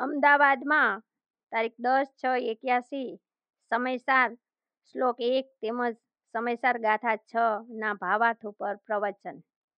અમદાવાદમાં તારીખ 10/6/81 સમયસાર શ્લોક 1 તેમજ સમયસાર ગાથા 6 ના ભાવાર્થ ઉપર પ્રવચન.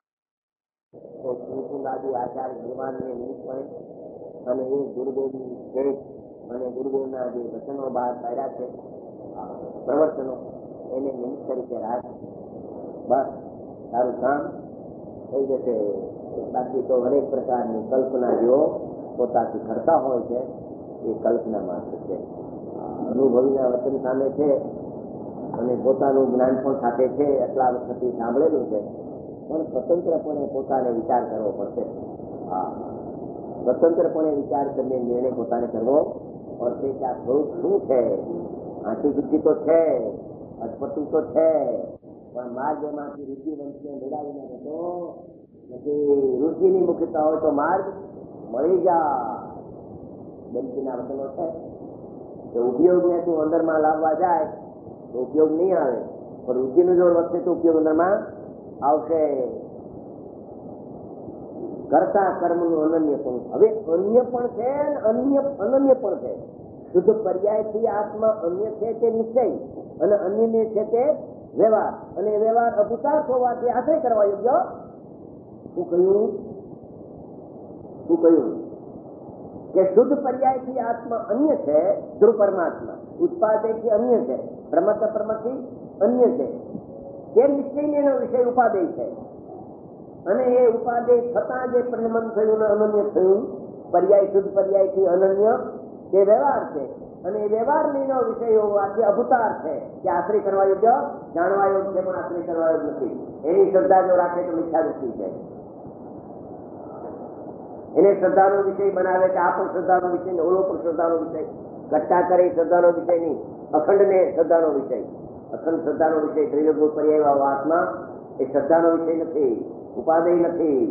આચાર્ય ભગવાનને નિમિત્તપણે અને એ ગુરુદેવની ભેટ અને ગુરુદેવના જે વચનો બહાર પાડ્યા છે પ્રવચનો એને નિમિત્ત તરીકે રાખ. બસ તારું કામ થઈ જશે. બાકી તો અનેક પ્રકારની કલ્પના જેઓ પોતાથી કરતા હોય છે એ કલ્પના માત્ર છે. અનુભવીના વચન સામે છે અને પોતાનું જ્ઞાન પણ સાથે છે, એટલા વખતથી સાંભળેલું છે, પણ સ્વતંત્રપણે પોતાને વિચાર કરવો પડશે. સ્વતંત્રપણે વિચાર કરીને નિર્ણય પોતાને કરવો પડશે કે આ સ્વરૂપ શું છે. આંટી બુદ્ધિ તો છે, અટપટું તો છે, પણ માર્ગ એમાંથી રુચિ વંશને મેળવીને જતો નથી. રુચિની મુખ્યતા હોય તો માર્ગ મળી જાય. બેનજીના વચનો છે કે ઉપયોગને તું અંદરમાં લાવવા જાય તો ઉપયોગ નહીં આવે, પણ રુચિનું જોર વધશે તો ઉપયોગ અંદરમાં આવશે. કરતા કર્મનું અનન્ય પણ. હવે અન્ય પણ છે અને અનન્ય પણ છે. શુદ્ધ પર્યાયથી આત્મા અન્ય છે તે નિશ્ચય અને અન્યને છે તે વ્યવહાર, અને વ્યવહાર અભૂતાર્થ હોવાથી આશ્રય કરવા યોગ્ય. શું કહ્યું કે શુદ્ધ પર્યાયથી આત્મા અન્ય છે, ધ્રુવ પરમાત્મા ઉત્પાદયથી અન્ય છે, પ્રમથી અન્ય છે. તે નિશ્ચયને એનો વિષય ઉપાદેય છે, અને એ ઉપાદેય થતા જે પરિણમન થયું અને અનન્ય થયું, પર્યાય શુદ્ધ પર્યાયથી અનન્ય તે વ્યવહાર છે, અને એ વ્યવહારનો વિષય હોવાથી અભૂતાર છે. કે આશ્રય કરવા યોગ્ય, જાણવા યોગ્ય છે, પણ આશ્રય કરવા યોગ્ય નથી. એની શ્રદ્ધા જો રાખે તો મિથ્યા દૃષ્ટિ છે. એને શ્રદ્ધાનો વિષય બનાવે કે આ પણ શ્રદ્ધાનો વિષય ને ઓલો પણ શ્રદ્ધાનો વિષય. કટ્ટા કરે શ્રદ્ધાનો વિષય નહીં, અખંડ ને શ્રદ્ધાનો વિષય. અખંડ શ્રદ્ધાનો વિષય દ્રવ્યભૂત પર્યાય આત્મા એ શ્રદ્ધાનો વિષય નથી, ઉપાદેય નથી.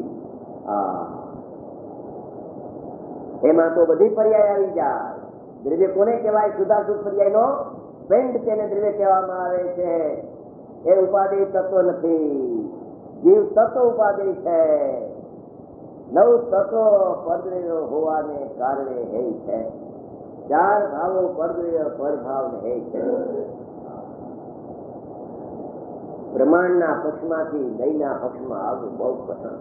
એમાં તો બધી પર્યાય આવી જાય. દ્રવ્ય કોને કહેવાય? શુદ્ધાશુદ્ધ પર્યાયનો પેન્ડ તેને દ્રવ્ય કહેવામાં આવે છે. એ ઉપાદેય તત્વ નથી. જીવ તત્વ ઉપાદેય છે. નવ તત્વ પરદ્રવ્ય હોવાને કારણે હે છે. ચાર ભાવો પરદ્રવ્ય પરભાવને હે છે. બ્રહ્માંડના પક્ષમાંથી દહીંના પક્ષમાં આવવું બહુ કઠણ.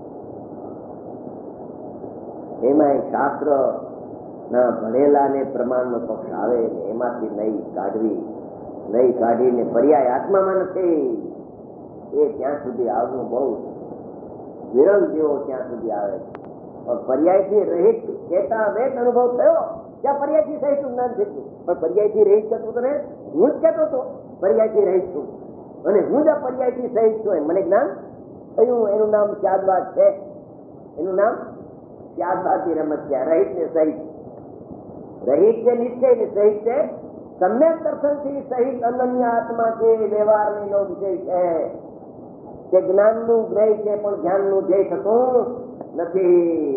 એમાં શાસ્ત્ર ના ભણેલા ને પ્રમાણનો પક્ષ આવે ને એમાંથી નહીં કાઢીને પર્યાય આત્મામાં નથી એ ત્યાં સુધી આવવું બહુ વિરલ જેવો ત્યાં સુધી આવે. પર્યાયથી રહિત ચેતા વેત અનુભવ થયો ત્યાં પર્યાયથી સહિત જ્ઞાન થયું. પણ પર્યાયથી રહિત કરતો હતો ને હું જ કહેતો હતો પર્યાયથી રહિત છું, અને હું જ પર્યાયથી સહિત છું એમ મને જ્ઞાન થયું. એનું નામ ત્યાગબાદ છે. એનું નામ ત્યાગબાદની રમત છે. રહિત ને સહિત. રહિત છે નિશ્ચય ને સહિત છે સમ્યક દર્શનથી સહિત અનન્ય આત્મા છે. વ્યવહારનો વિષય છે. તે જ્ઞાનનું જ્ઞેય છે, પણ જ્ઞાનનું ધ્યેય થતું નથી.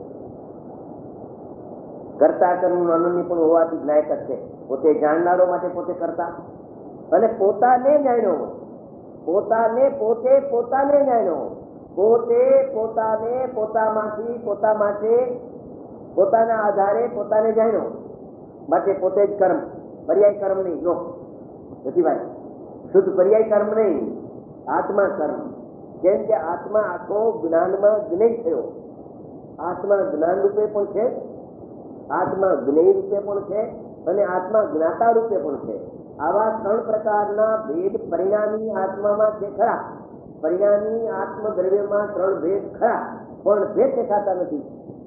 કરતા કર્મનું અનન્ય પણ હોવાથી જ્ઞાયક જ છે. પોતે જાણનારો માટે પોતે કરતા, અને પોતાને જાણ્યો, પોતાને જાણ્યો, પોતે પોતાને પોતામાંથી પોતા માટે પોતાના આધારે પોતાને જાણ્યો માટે પોતે જ કર્મ. પર્યાય કર્મ નહીં. જો નથી ભાઈ, શુદ્ધ પર્યાય કર્મ નહીં, આત્મા કર્મ. કેમ કે આત્મા આખો જ્ઞાનમાં જ્ઞેય થયો. આત્મા જ્ઞાન રૂપે પણ છે, આત્મા જ્ઞેય રૂપે પણ છે, અને આત્મા જ્ઞાતા રૂપે પણ છે. આવા ત્રણ પ્રકારના ભેદ પરિણામી આત્મામાં છે ખરા. પરિણામી આત્મદ્રવ્યમાં ત્રણ ભેદ ખરા, પણ ભેદ દેખાતા નથી.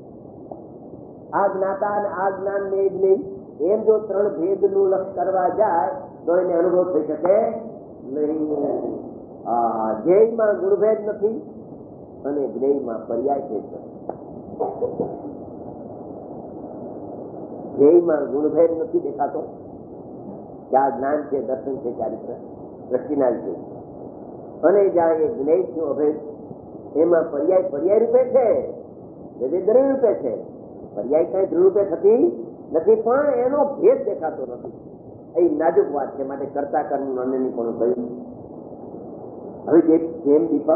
આ જ્ઞાતા અને આ જ્ઞાન ને જ નહીં, એમ જો ત્રણ ભેદ નું લક્ષ કરવા જાય તો એને અનુભવ થઈ શકે નહીં. ધ્યેયમાં ગુણભેદ નથી અને જ્ઞેયમાં પર્યાય ભેદ નથી. ધ્યેયમાં ગુણભેદ નથી દેખાતો કે આ જ્ઞાન છે, દર્શન છે, ચારિત્ર દ્રષ્ટિના છે, અને જ્યાં એ જ્ઞેય છે અભેદ, એમાં પર્યાય રૂપે છે, દ્રવ્ય રૂપે છે. પર્યાય કઈ ધ્રુવ રૂપે થતી નથી, પણ એનો ભેદ દેખાતો નથી. એ નાજુક વાત છે. માટે કરતા કર્મનું અનન્ય પણ કહ્યું. હવે જેમ દીપક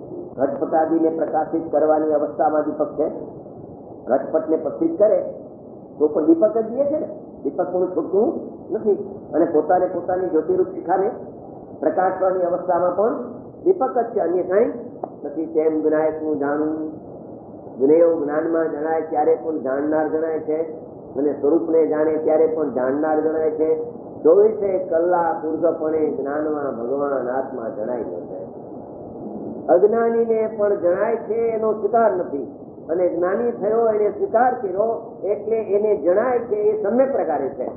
ઘટપટાદીને પ્રકાશિત કરવાની અવસ્થામાં દીપક છે, ઘટપટને પ્રસિદ્ધ કરે તો પણ દીપક જ દે છે ને, દીપક પણ છૂટતું નથી. અને પોતાને પોતાની જ્યોતિરૂપ શિખાને પ્રકાશવાની અવસ્થામાં પણ દીપક જ છે, અન્ય કંઈ નથી. તેમ વિનાયકનું જાણવું, જ્ઞેયો જ્ઞાનમાં જણાય ત્યારે પણ જાણનાર જણાય છે, અને સ્વરૂપને જાણે ત્યારે પણ જાણનાર જણાય છે. 24 કલાક ઉર્ધપણે જ્ઞાનમાં ભગવાન આત્મા જણાય છે. અજ્ઞાનીને પણ જણાય છે, એનો સ્વીકાર નથી, અને જ્ઞાની થયો એને સ્વીકાર કર્યો એટલે એને જણાય છે એ સમ્યક પ્રકારે છે.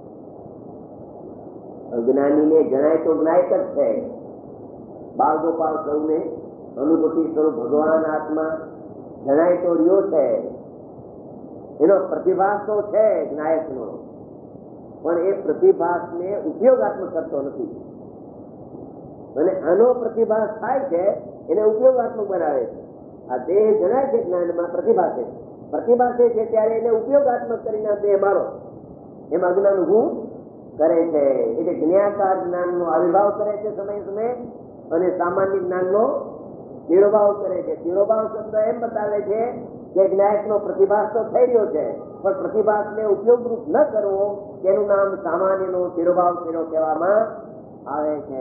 અજ્ઞાનીને જણાય તો જ્ઞાયક જ છે. બાળ ગોપાલ સૌને અનુભૂતિ સ્વરૂપ ભગવાન આત્મા જણાય તો રહ્યો છે, એનો પ્રતિભાસ તો છે જ્ઞાયકનો, પણ એ પ્રતિભાસને ઉપયોગાત્મક કરતો નથી. અને આનો પ્રતિભાસ થાય છે એને ઉપયોગાત્મક બનાવે છે. આ દેહ જણાય છે જ્ઞાનમાં પ્રતિભાસે છે ત્યારે એને ઉપયોગાત્મક કરીને આ દેહ મારો એમાં અજ્ઞાન ઊભું કરે છે. એટલે જ્ઞાકાર જ્ઞાનનો આવિર્ભાવ કરે છે સમય સમયે, અને સામાન્ય જ્ઞાનનો તિરોભાવ કરે છે. તિરોભાવ શબ્દ એમ બતાવે છે કે જ્ઞાયકનો પ્રતિભાસ તો થઈ રહ્યો છે, પણ પ્રતિભાસને ઉપયોગરૂપ ન કરવો તેનું નામ સામાન્યનો તિરોભાવ કર્યો કહેવામાં આવે છે.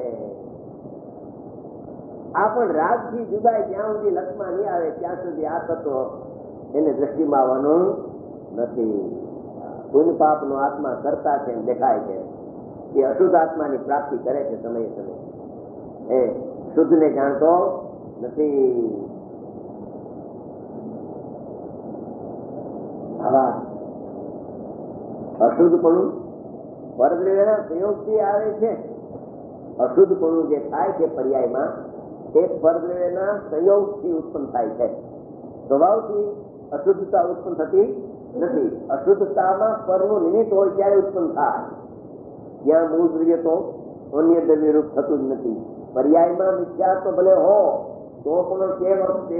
આ પણ રાગથી જુદાય જ્યાં સુધી લક્ષમાં નહીં આવે ત્યાં સુધી આ તત્વ એને દ્રષ્ટિમાં આવવાનું નથી. પુણ્ય પાપનો આત્મા કરતા છે એમ દેખાય છે, એ અશુદ્ધ આત્માની પ્રાપ્તિ કરે છે સમયે સમયે, એ શુદ્ધને જાણતો નથી. આવા અશુદ્ધપણું પરદ્રવ્યના સંયોગથી આવે છે. અશુદ્ધપણું જે થાય છે પર્યાયમાં, તે પરદ્રવ્યના સંયોગથી ઉત્પન્ન થાય છે. સ્વભાવથી અશુદ્ધતા ઉત્પન્ન થતી નથી. અશુદ્ધતામાં પરનું નિમિત્ત હોય ત્યારે ઉત્પન્ન થાય. ત્યાં મૂળ દ્રવ્ય તો અન્ય દ્રવ્ય રૂપ થતું જ નથી. પર્યાયમાં મિથ્યા તો ભલે હો તો પણ તે વખતે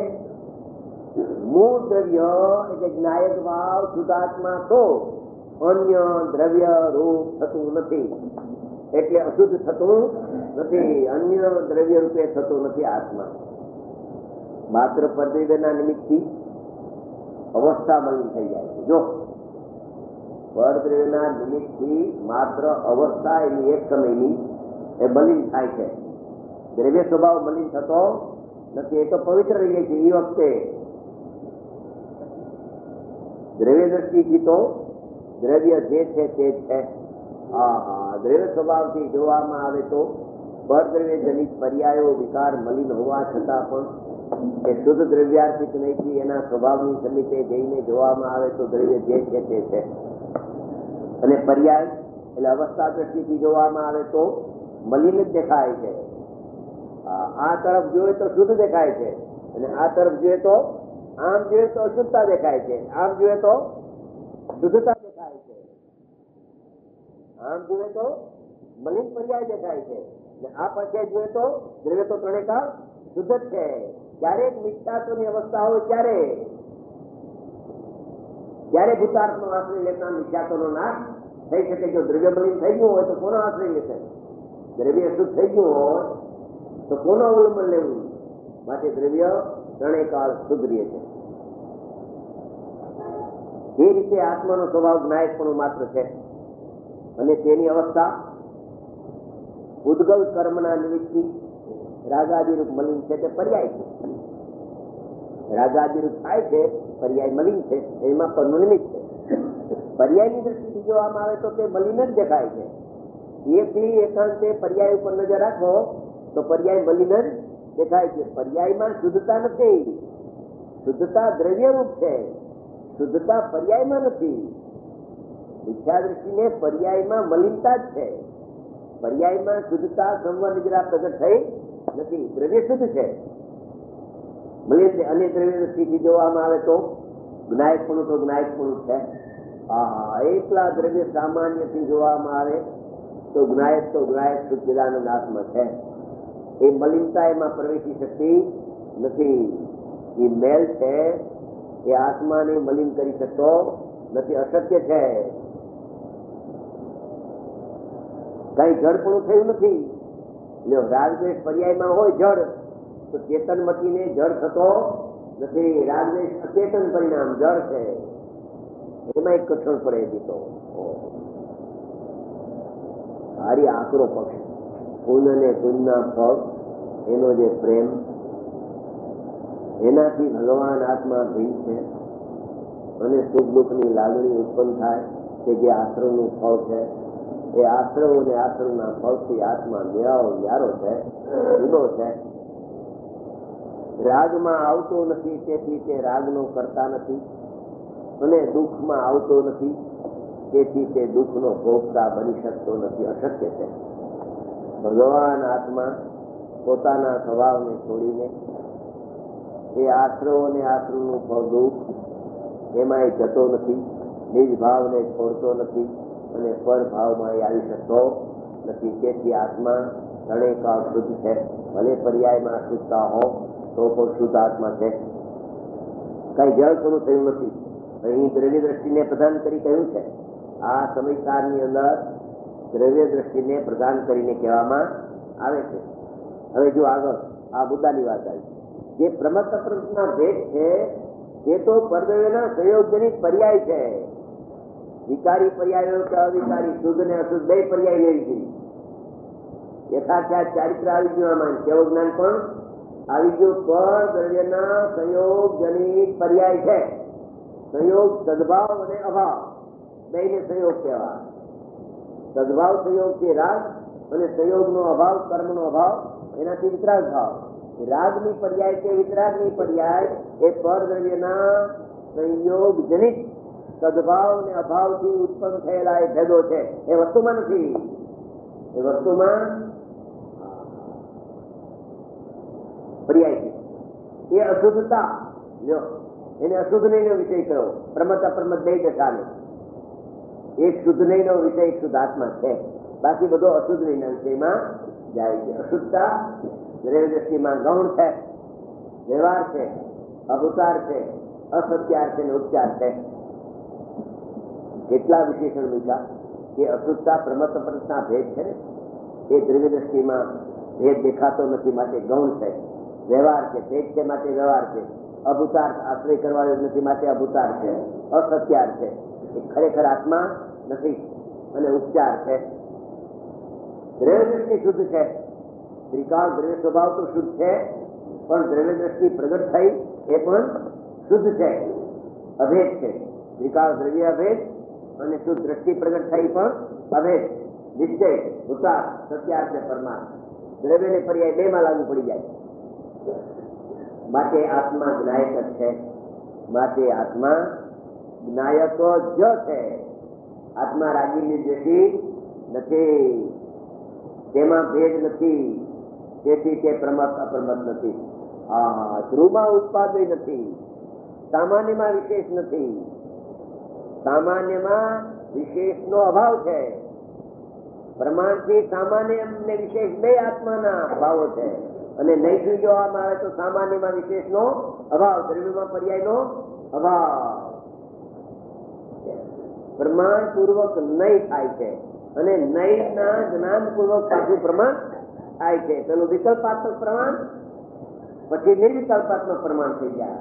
મૂળ દ્રવ્ય એટલે જ્ઞાયક ભાવ શુદ્ધાત્મા તો અન્ય દ્રવ્ય રૂપ થતું નથી, એટલે અશુદ્ધ થતું નથી, અન્ય દ્રવ્ય રૂપે થતું નથી આત્મા. માત્ર પરદ્રવ્યના નિમિત્તથી અવસ્થા મલિન થઈ જાય છે. જો પરદ્રવ્યના નિમિત્તથી માત્ર અવસ્થા એની એક સમયની એ મલિન થાય છે. દ્રવ્ય સ્વભાવ મલિન થતો નથી, એ તો પવિત્ર રહીએ છે. એ વખતે દ્રવ્ય દ્રષ્ટિથી તો દ્રવ્ય જે છે તે છે. દ્રવ્ય સ્વભાવથી જોવામાં આવે તો પરદ્રવ્ય જનિત પર્યાયો વિકાર મલિન હોવા છતાં પણ એ શુદ્ધ દ્રવ્યાર્થિક નહીંથી એના સ્વભાવની સમીપે જઈને જોવામાં આવે તો દ્રવ્ય જે છે તે છે. અને પર્યાય એટલે અવસ્થા દ્રષ્ટિથી જોવામાં આવે તો મલિન જ દેખાય છે. આ તરફ જોઈએ તો શુદ્ધ દેખાય છે, અને આ તરફ જોઈએ તો આમ જોઈએ તો અશુદ્ધતા દેખાય છે, આમ જોઈએ તો શુદ્ધતા દેખાય છે, આમ જોઈએ તો મલિન પર્યાય દેખાય છે, આ પછી જોઈએ તો દ્રવ્ય તો ત્રણેય શુદ્ધ જ છે. ક્યારેક મિથ્યાત્વની અવસ્થા હોય ત્યારે ભૂતાર્થનો આશ્રય લેતા મિથ્યાત્વનો નાશ થઈ શકે. જો દ્રવ્ય મલિન થઈ ગયું હોય તો કોનો આશ્રય લેશે? દ્રવ્ય શુદ્ધ થઈ ગયું હોય તો કોનો અવલંબન લેવું? માટે દ્રવ્ય ત્રણેય કાળ શુદ્ધ રહે છે. એ રીતે આત્માનો સ્વભાવ જ્ઞાયકપણું માત્ર છે, અને તેની અવસ્થા ઉદ્ગલ કર્મના નિમિત્તથી રાગાદિરૂપ મલિન છે તે પર્યાય છે. રાગાદિરૂપ થાય છે પર્યાય મલિન છે, એમાં પરનું નિમિત્ત છે. પર્યાયની દ્રષ્ટિથી જોવામાં આવે તો તે મલિન જ દેખાય છે. એકલી એકાંતે પર્યાય ઉપર નજર રાખો તો પર્યાય મલિન જ દેખાય છે. પર્યાયમાં શુદ્ધતા નથી, શુદ્ધતા દ્રવ્યરૂપ છે, શુદ્ધતા પર્યાયમાં નથી. મિથ્યા દ્રષ્ટિને પર્યાયમાં મલિનતા જ છે, પર્યાયમાં શુદ્ધતા સંવર જરા પ્રગટ થઈ નથી. દ્રવ્ય શુદ્ધ છે, મલિન છે. અને દ્રવ્ય દ્રષ્ટિથી જોવામાં આવે તો જ્ઞાયકપણું તો જ્ઞાયકપણું છે. એકલા દ્રવ્ય સામાન્યથી જોવામાં આવે તો જ્ઞાયક શુદ્ધિદાનંદ આત્મા છે. એ મલિનતા એમાં પ્રવેશી શકતી નથી. એ મેલ છે એ આત્માને મલિન કરી શકતો નથી, અશક્ય છે. કઈ જડપણું થયું નથી. રાગદ્વેષ પર્યાયમાં હોય જડ તો ચેતન મટીને જડ થતો નથી. રાગદ્વેષ અચેતન પરિણામ જડ છે. એમાં એક કઠણ પડે દીધો સારી આકરો પક્ષ. પુન અને પુનના ફળ એનો જે પ્રેમ, એનાથી ભગવાન આત્મા ભીન છે અને સુખ દુઃખની લાગણી ઉત્પન્ન થાય કે જે આશ્રમનું ફળ છે. એ આશ્રમ અને આશ્રમના ફળથી આત્મા ન્યારો છે, જુદો છે. રાગમાં આવતો નથી તેથી તે રાગનો કરતા નથી, અને દુઃખમાં આવતો નથી તેથી તે દુઃખનો ભોગતા બની શકતો નથી, અશક્ય છે. ભગવાન આત્મા પોતાના સ્વભાવને છોડીને એ આશ્રવ અને આશ્રમનું ફળ દુઃખ એમાંય જતો નથી, નિજ ભાવને છોડતો નથી અને પરભાવમાં આવી શકતો નથી. તેથી આત્મા ત્રણેયકાળ શુદ્ધ છે. ભલે પર્યાયમાં શુદ્ધતા હો તો પણ શુદ્ધ આત્મા છે. કઈ જળ પણ થયું નથી. અહીં દ્રવ્ય દ્રષ્ટિને પ્રદાન કરી કહ્યું છે. આ સમયકાળની અંદર દ્રવ્ય દ્રષ્ટિને પ્રદાન કરીને કહેવામાં આવે છે. હવે જો આગળ આ મુદ્દાની વાત આવી, જે પ્રમત્ત પ્રમત્તના ભેદ છે એ તો પરદ્રવ્યના સંયોગજનિત પર્યાય છે. વિકારી પર્યાયો કે અવિકારી, શુદ્ધ ને અશુદ્ધ બે પર્યાય લેવી જોઈએ. યથાર્થ ચારિત્ર આવી ગયું, આમાં કેવો જ્ઞાન પણ આવી ગયું. પરદ્રવ્યના સંયોગજનિત પર્યાય છે. સંયોગ સદભાવ અને અભાવ બેને સંયોગ કહેવાય. સદભાવ સંયોગ છે રાગ, અને સંયોગનો અભાવ કર્મનો અભાવ, એનાથી વિતરાગ ભાવ. રાગની પર્યાય કે વિતરાગની પર્યાય એ પરદ્રવ્યના સંયોગ જનિત સદભાવ અને અભાવથી ઉત્પન્ન થયેલા એ ભેદો છે. એ વસ્તુમાં નથી. એ વસ્તુમાં પર્યાય છે. એ અશુદ્ધતા, જો એને અશુદ્ધ નહીંનો વિષય કયો, પ્રમત અપ્રમત બે દશાને. એક શુદ્ધ નહીંનો વિષય એક શુદ્ધ આત્મા છે, બાકી બધો અશુદ્ધ નહીંના વિષયમાં જાય છે. અશુદ્ધતા દ્રવ્ય દ્રષ્ટિમાં ગૌણ છે, વ્યવહાર છે, અવતાર છે, અસત્યાર છે, ઉપચાર છે. કેટલા વિશેષણ મૂક્યા કે અશુદ્ધતા પ્રમત અપ્રમતના ભેદ છે. એ દ્રવ્ય દ્રષ્ટિમાં ભેદ દેખાતો નથી માટે ગૌણ છે. વ્યવહાર છે, ભેદ છે માટે વ્યવહાર છે. અભૂતાર આશ્રય કરવાનો નથી માટે અભૂતાર છે. અસત્યાર છે, એ ખરેખર આત્મા નથી, અને ઉપચાર છે. દ્રવ્ય દ્રષ્ટિ શુદ્ધ છે. ત્રિકાળ દ્રવ્ય સ્વભાવ તો શુદ્ધ છે, પણ દ્રવ્ય દ્રષ્ટિ પ્રગટ થઈ એ પણ શુદ્ધ છે, અભેદ છે. ત્રિકાળ દ્રવ્ય અભેદ અને શુદ્ધ દ્રષ્ટિ પ્રગટ થઈ પણ અભેદ. નિશ્ચય ભૂતાર સત્યાર છે પરમાત્મા. દ્રવ્યને પર્યાય બે માં લાગુ પડી જાય. માટે આત્મા જ્ઞાયક જ છે. માટે આત્મા જ્ઞાયક જ છે. આત્મા રાગીની દ્વેષી નથી, તેમાં ભેદ નથી, તેથી તે પ્રમત અપ્રમત નથી. ધ્રુવમાં ઉત્પાદય નથી, સામાન્યમાં વિશેષ નથી. સામાન્યમાં વિશેષનો અભાવ છે. પ્રમાણથી સામાન્ય અને વિશેષ બે આત્માના અભાવો છે. અને નહીંથી જોવામાં આવે તો સામાન્યમાં વિશેષનો અભાવ, દ્રવ્યમાં પર્યાયનો અભાવ. પ્રમાણ પૂર્વક નહીં થાય છે, અને નહીંના જ્ઞાન પૂર્વક પાછું પ્રમાણ થાય છે. પેલું વિકલ્પાત્મક પ્રમાણ, પછી નિર્વિકલ્પાત્મક પ્રમાણ થઈ જાય.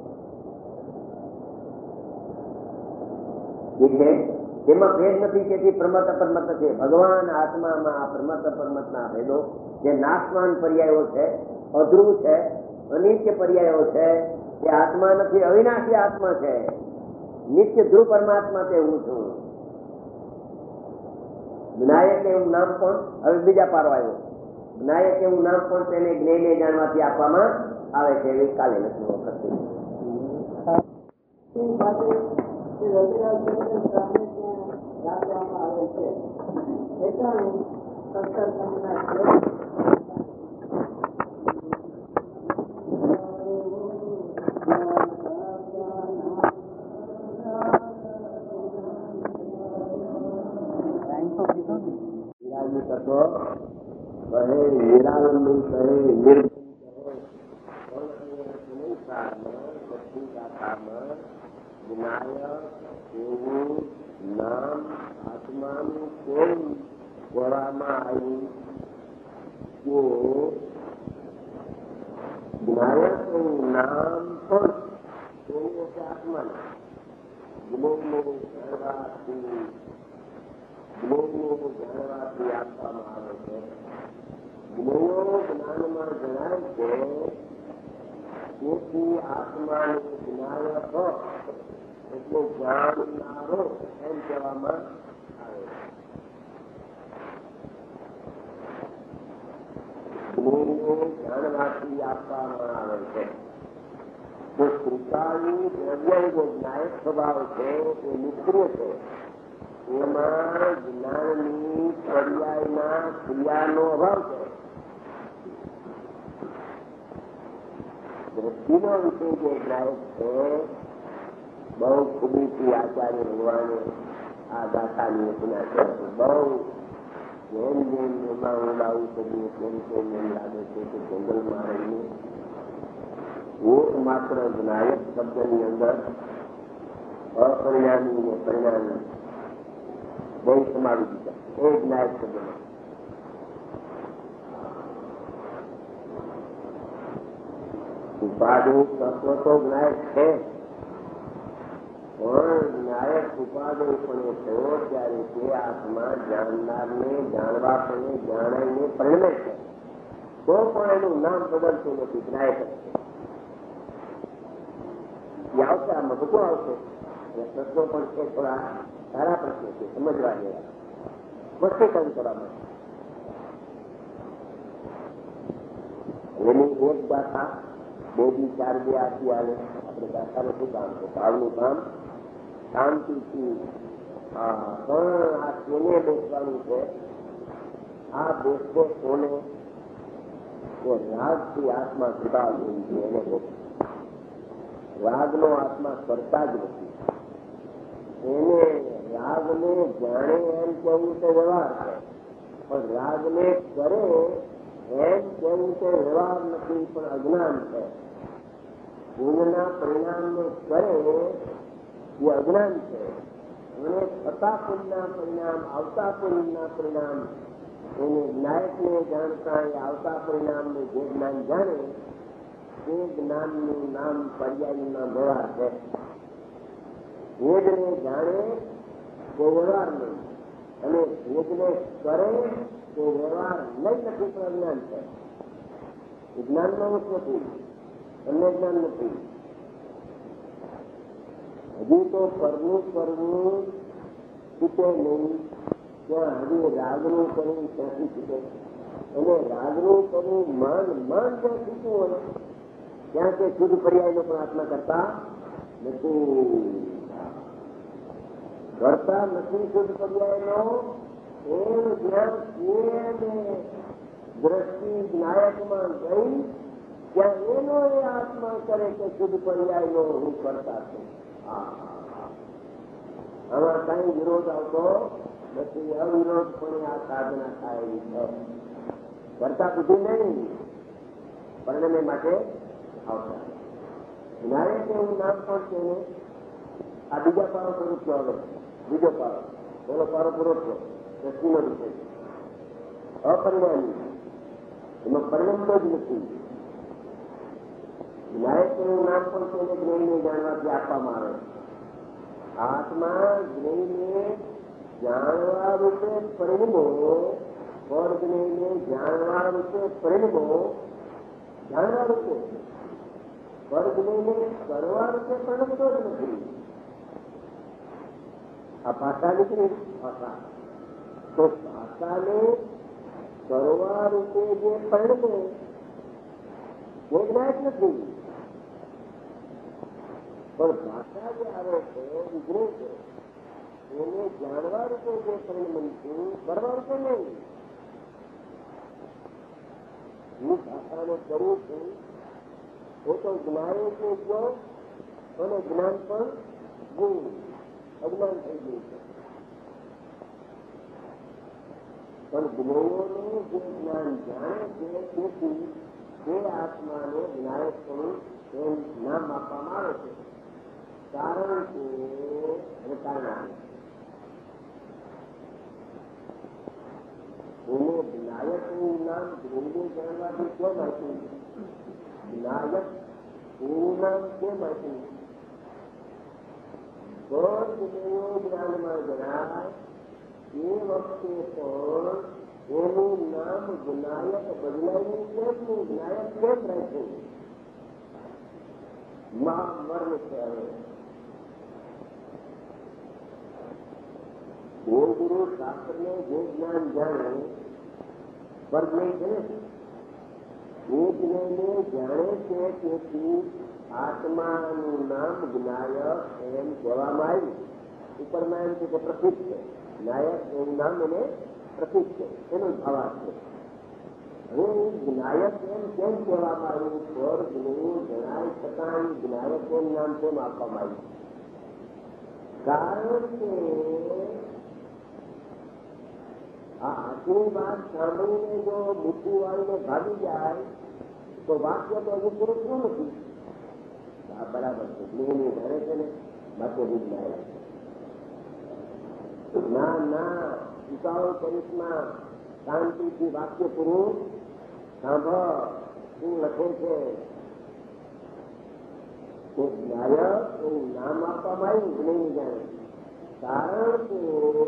તેમાં ભેદ નથી, તેથી પ્રમત અપરમત છે. ભગવાન આત્મામાં આ પ્રમત અપરમતના ભેદો જે નાશવાન પર્યાયો છે, અધ્રુવ છે, અનિત્ય પર્યાયો છે, તે આત્મા નથી, અવિનાશી આત્મા છે. નિત્ય ધ્રુવ પરમાત્મા તે હું છું. જ્ઞાયક એવું નામ પણ હવે બીજા પારો આવ્યો. જ્ઞાયક એવું નામ પણ તેને જ્ઞેયને જાણવાથી આપવામાં આવે છે. એવી કાલે નથી વખત નિરાલંબી કહે, જ્ઞાયક એવું નામ આત્માનું કોઈ કહેવામાં આવ્યું કે જ્ઞાયક એવું નામ પણ કોઈ આત્માનું જ્ઞેયને જાણવાથી આપવામાં આવે છે. જ્ઞેયો જ્ઞાનમાં જણાય છે, તેથી આત્માને જ્ઞાયક એટલે જાણનારો એમ કહેવામાં આવે છે. જ્ઞેયને જાણવાથી આપવામાં આવે છે. તો કૃપાની દ્રવ્ય જે જ્ઞાયક સ્વભાવ છે એ નિષ્ક્રિય છે. એમાં જ્ઞાનની પર્યાયના ક્રિયાનો અભાવ છે. દ્રષ્ટિનો વિષય જે જ્ઞાયક છે, બહુ ખૂબીથી આચાર્ય ભગવાને આ ગાથાની રચના છે. બહુ જેમ જેમ એમાં ઊંડાવું કરીએ તેમ તેમ એમ લાગે છે કે જંગલમાં રહીને એકમાત્ર જ્ઞાયક શબ્દની અંદર અપરિણામી ને પરિણામી બે સમાવી દીધા. એ જ્ઞાયક શબ્દમાં ઉપાધિ તત્વ તો જ્ઞાયક છે, પણ જ્ઞાયક ઉપાધિ પણ થયો ત્યારે તે આત્મા જાણનારને જાણવા પણ જાણાઈને પરિણમે છે. તો પણ એનું નામ બદલતું નથી, જ્ઞાયક જ આવશે. આમાં બધું આવશે. પ્રશ્નો પણ છે, થોડા સારા પ્રશ્નો છે, સમજવા જેવા, સ્પષ્ટીકરણ કરવા માટે. એની એક ગાથા 2 થી 4 બે આથી આવે. આપણે ગાથાનું શું કામ છે? ભાવનું કામ શાંતિથી પણ આ તેને બેસવાનું છે. આ બેસતો કોને? કે રાગથી આત્મા કૃપા થઈ છે એને રાગનો આત્મા કરતા જ નથી. એને રાગને જાણે એમ કહેવું તે વ્યવહાર છે, પણ રાગને કરે એમ કહેવું તે વ્યવહાર નથી, પણ અજ્ઞાન છે. ગુણના પરિણામને કરે એ અજ્ઞાન છે. અને થતા પુણ્યના પરિણામ, આવતા પુણ્યના પરિણામ, એને જ્ઞાયકને જાણતા એ આવતા પરિણામને જે જ્ઞાન જાણે તે જ્ઞાનનું નામ પર્યાયના વ્યવહાર છે. વેદને જાણે તે વ્યવહાર નહીં, અને વેદને કરે તે વ્યવહાર નહીં નથી, પણ અજ્ઞાન છે. વિજ્ઞાનનો નથી, અન્ય જ્ઞાન નથી. હજી તો કરવું છૂટે નહીં, ત્યાં હજી રાગનું કરવું ત્યાંથી છૂટે. અને રાગનું કરવું માંડ જ્યાં છૂટવું હોય ત્યાં તે શુદ્ધ પર્યાયનો પણ આત્મા કરતા નથી. શુદ્ધ પર્યાયનો એમ જ્યાં દ્રષ્ટિ જ્ઞાયકમાં ગઈ ત્યાં એનો એ આત્મા કરે કે શુદ્ધ પર્યાયનો હું કરતા છું. આમાં કઈ વિરોધ આવતો નથી. અવિરોધ પણ આ સાધના થાય એવી છે. કરતા બુદ્ધિ નહીં, પરિણામે માટે આવતા જ્ઞાયક એવું નામ પણ છે ને. આ બીજા પારો પૂરો થયો. હવે બીજો પારો, પેલો પારો પૂરો થયો. દ્રષ્ટિનો વિષય અપરિણામી, એમાં પરિણામતો જ નથી. જ્ઞાયક એવું નામ પણ છે ને જ્ઞેયને જાણવાથી આપવામાં આવે. આત્મા જ્ઞેયને જાણવા રૂપે પરિણમો, પર જ્ઞેયને જાણવા રૂપે પરિણમો, જાણવા રૂપે. પર જ્ઞેયને કરવા રૂપે પરિણમતો જ નથી. આ ભાષા નીકળી ભાષા, તો ભાષાને કરવા રૂપે જે પરિણમે એ જ્ઞાયક નથી. પણ ભાષા જે આવે છે વિગ્રહ છે, એને જાણવા રૂપે જે પરિણમતું, કરવા રૂપે નહીં. હું ભાષાને કરું છું એ તો જ્ઞાયક જો અને જ્ઞાન પણ ગુણ અજ્ઞાન થઈ ગયું છે. પણ જ્ઞેયોને જે જ્ઞાન જાણે છે તેથી તે આત્માને જ્ઞાયક પણ એમ નામ આપવામાં આવે છે. કારણ કે એને જ્ઞાયકનું નામ જ્ઞેયને જાણવાથી કેમ આપ્યું? જ્ઞાયક એનું નામ કેમ આપ્યું? જ્ઞેયો જ્ઞાનમાં જણાય એ વખતે પણ એનું નામ જ્ઞાયક બદલાયું કેમ નહીં? જ્ઞાયક કેમ રાખ્યું? મહામર્મ છે. હવે ગુરુ શાસ્ત્રને જે જ્ઞાન જાણે વર્ગ નહીં છે ને, એ જ્ઞાનને જાણે છે. તેથી આત્માનું નામ જ્ઞાયક એમ કહેવામાં આવ્યું. ઉપરમાં એમ છે કે પ્રસિદ્ધ છે. જ્ઞાયક એનું નામ એને પ્રસિદ્ધ છે, એનો ભાવાર્થ છે. હવે જ્ઞાયક એમ કેમ કહેવામાં આવ્યું? સ્વર્ગનું જણાય છતાં જ્ઞાયક એમ નામ કેમ આપવામાં આવ્યું? કારણ કે આ આટલી વાત સાંભળીને જો બુદ્ધિ વાળીને ભાગી જાય તો વાક્ય તો હજુ પૂરું થયું નથી. આ બરાબર છે, જ્ઞાની જાણે છે ને માટે વિજ્ઞાન. ના ના, ઉતાવળ કરીશમાં, શાંતિથી વાક્ય પૂરું સાંભળ. શું લખે છે? જ્ઞાયક એવું નામ આપવામાં આવ્યું જ્ઞાની જાણે. કારણ કે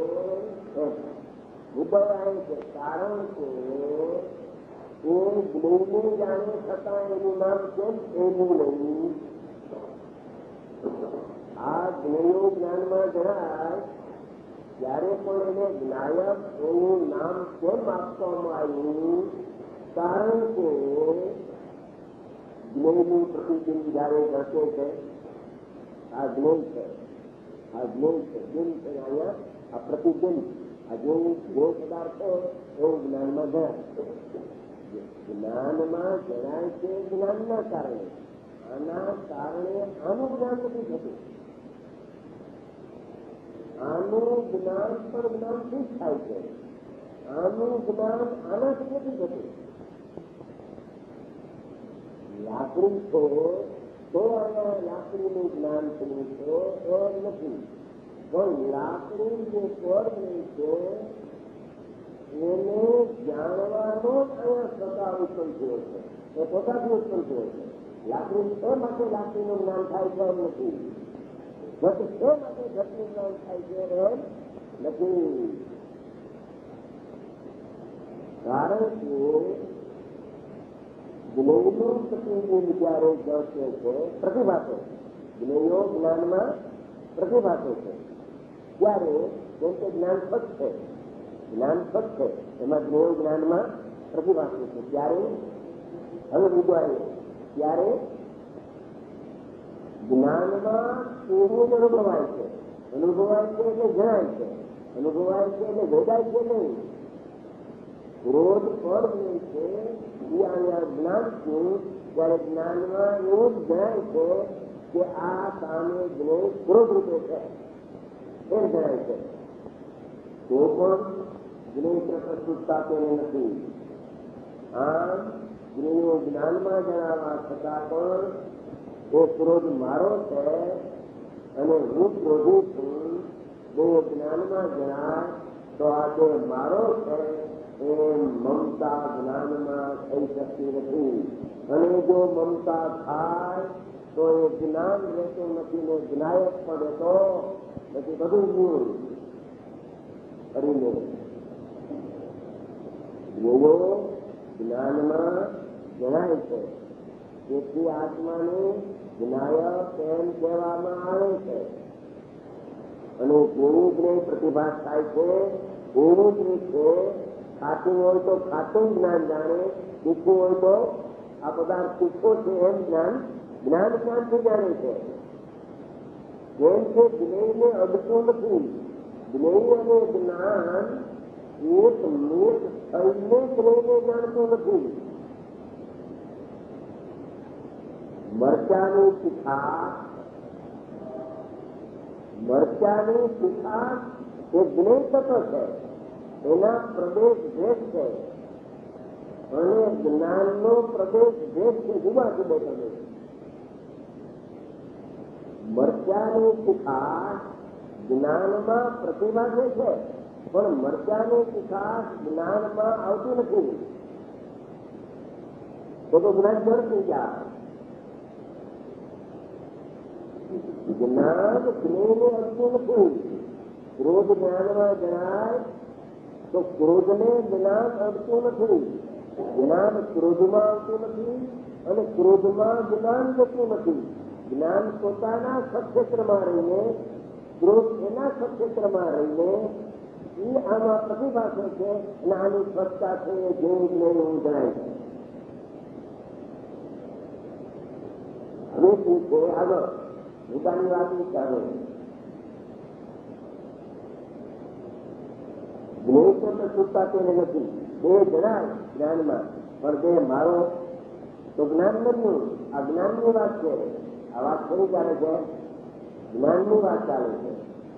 કારણ કે એ જ્ઞાની જાણે છતાં એનું નામ કેમ એનું નહીં? આ જ્ઞેયો જ્ઞાનમાં જણાય ત્યારે પણ એને જ્ઞાયક એનું નામ કેમ આપવામાં આવ્યું? કારણ કે જ્ઞેયનું પ્રતિબિંબ જયારે ઘટે છે, આ જ્ઞેય છે, આ જ્ઞેય છે, બિંબ છે અહીંયા, આ પ્રતિબિંબ, આ જે પદાર્થ એવું જ્ઞાનમાં જણાય. જ્ઞાનમાં જણાય છે જ્ઞાનના કારણે. આના કારણે આનું જ્ઞાન નથી થતું. આનું જ્ઞાન પણ જ્ઞાનથી જ થાય છે. આનું જ્ઞાન આનાથી નથી થતું. લાકડી છે તો અહીંયા લાકડીનું જ્ઞાન થયું છે એમ નથી. પણ લાકડી જે સ્વર્ગની છે એને જાણવાનો જ અહીંયા સ્વભાવ ઉત્પન્ન થયો છે. એ પોતાથી ઉત્પન્ન થયો છે. લાકડી એ માટે લાકડીનું જ્ઞાન થાય છે એમ નથી. ઘટ એ માટે ઘટનું જ્ઞાન થાય છે એમ નથી. કારણ કે જ્ઞેયનું પ્રતિબિંબ જયારે દર્શે છે, પ્રતિભાતો, જ્ઞેયો જ્ઞાનમાં પ્રતિભાતો છે ત્યારે, જેમ કે જ્ઞાન પદ છે, જ્ઞાન પદ છે એમાં જ્ઞેયો જ્ઞાનમાં પ્રતિભાતો છે ત્યારે, હવે વિદ્વાન ત્યારે જ્ઞાનમાં એવું જ અનુભવાય છે. અનુભવાય છે એટલે જણાય છે. અનુભવાય છે એટલે ભેદાય છે નહીં. ક્રોધ પર નહીં છે એ અહીંયા જ્ઞાન છું ત્યારે જ્ઞાનમાં એવું જ જણાય છે કે આ સામે જ્ઞેય ક્રોધ રૂપે છે એમ જણાય છે. તો પણ જ્ઞેય પ્રસ્તુતતા તેને નથી. આમ જ્ઞેયો જ્ઞાનમાં જણાવવા છતાં પણ એ ક્રોધ મારો છે અને હું ક્રોધી છું બે જ્ઞાનમાં જણાય તો આ બે મારો છે એમ મમતા જ્ઞાનમાં થઈ શકતી નથી. અને જો મમતા થાય તો એ જ્ઞાન રહેતું નથી ને જ્ઞાયક પણ રહેતો નથી. બધું મૂળ કરીને જ્ઞેયો જ્ઞાનમાં જણાય છે. તેથી આત્માને જ્ઞાયક એમ કહેવામાં આવે છે. અને જેવું જ્ઞેય પ્રતિભાસ થાય છે એવું જ રીતે ખાતું હોય તો ખાતું જ્ઞાન જાણે, તીખું હોય તો આ પદાર્થ તીખો છે એમ જ્ઞાન જ્ઞાનથી જાણે છે. જેમ કે જ્ઞેયને અડતું નથી. જ્ઞેય અને જ્ઞાન એક મેક થઈને જ્ઞેયને જાણતું નથી. મરચાની તીખાશ એ જ્ઞેય તત્વ છે, એના પ્રદેશ ભેદ છે. અને જ્ઞાનનો પ્રદેશ ભેદ છે, જુદા જુદો પ્રદેશ. મરચાની તીખાશ જ્ઞાનમાં પ્રતિભાસે છે, પણ મરચાની તીખાશ જ્ઞાનમાં આવતી નથી. તો જ્ઞાન જળ થઈ જાય. જ્ઞાન જ્ઞેયને અડતું નથી. ક્રોધ જ્ઞાનમાં જણાય તો ક્રોધને જ્ઞાન અડતું નથી. જ્ઞાન ક્રોધમાં આવતું નથી અને ક્રોધમાં જ્ઞાન જતું નથી. જ્ઞાન પોતાના સક્ષેત્રમાં રહીને, ક્રોધ એના સક્ષેત્રમાં રહીને એ આમાં પ્રતિભાષે છે અને આની સ્વચ્છતા છે એ જેવું એવું જણાય છે. હવે શું છે આગળ પોતાની વાત ચાલે. જ્ઞેય તો છૂટતા તેને નથી. બે જણાય જ્ઞાનમાં, પણ તે મારો તો જ્ઞાન બન્યું. આ જ્ઞાનની વાત છે. આ વાત કેવી ચાલે છે? જ્ઞાનની વાત ચાલે છે.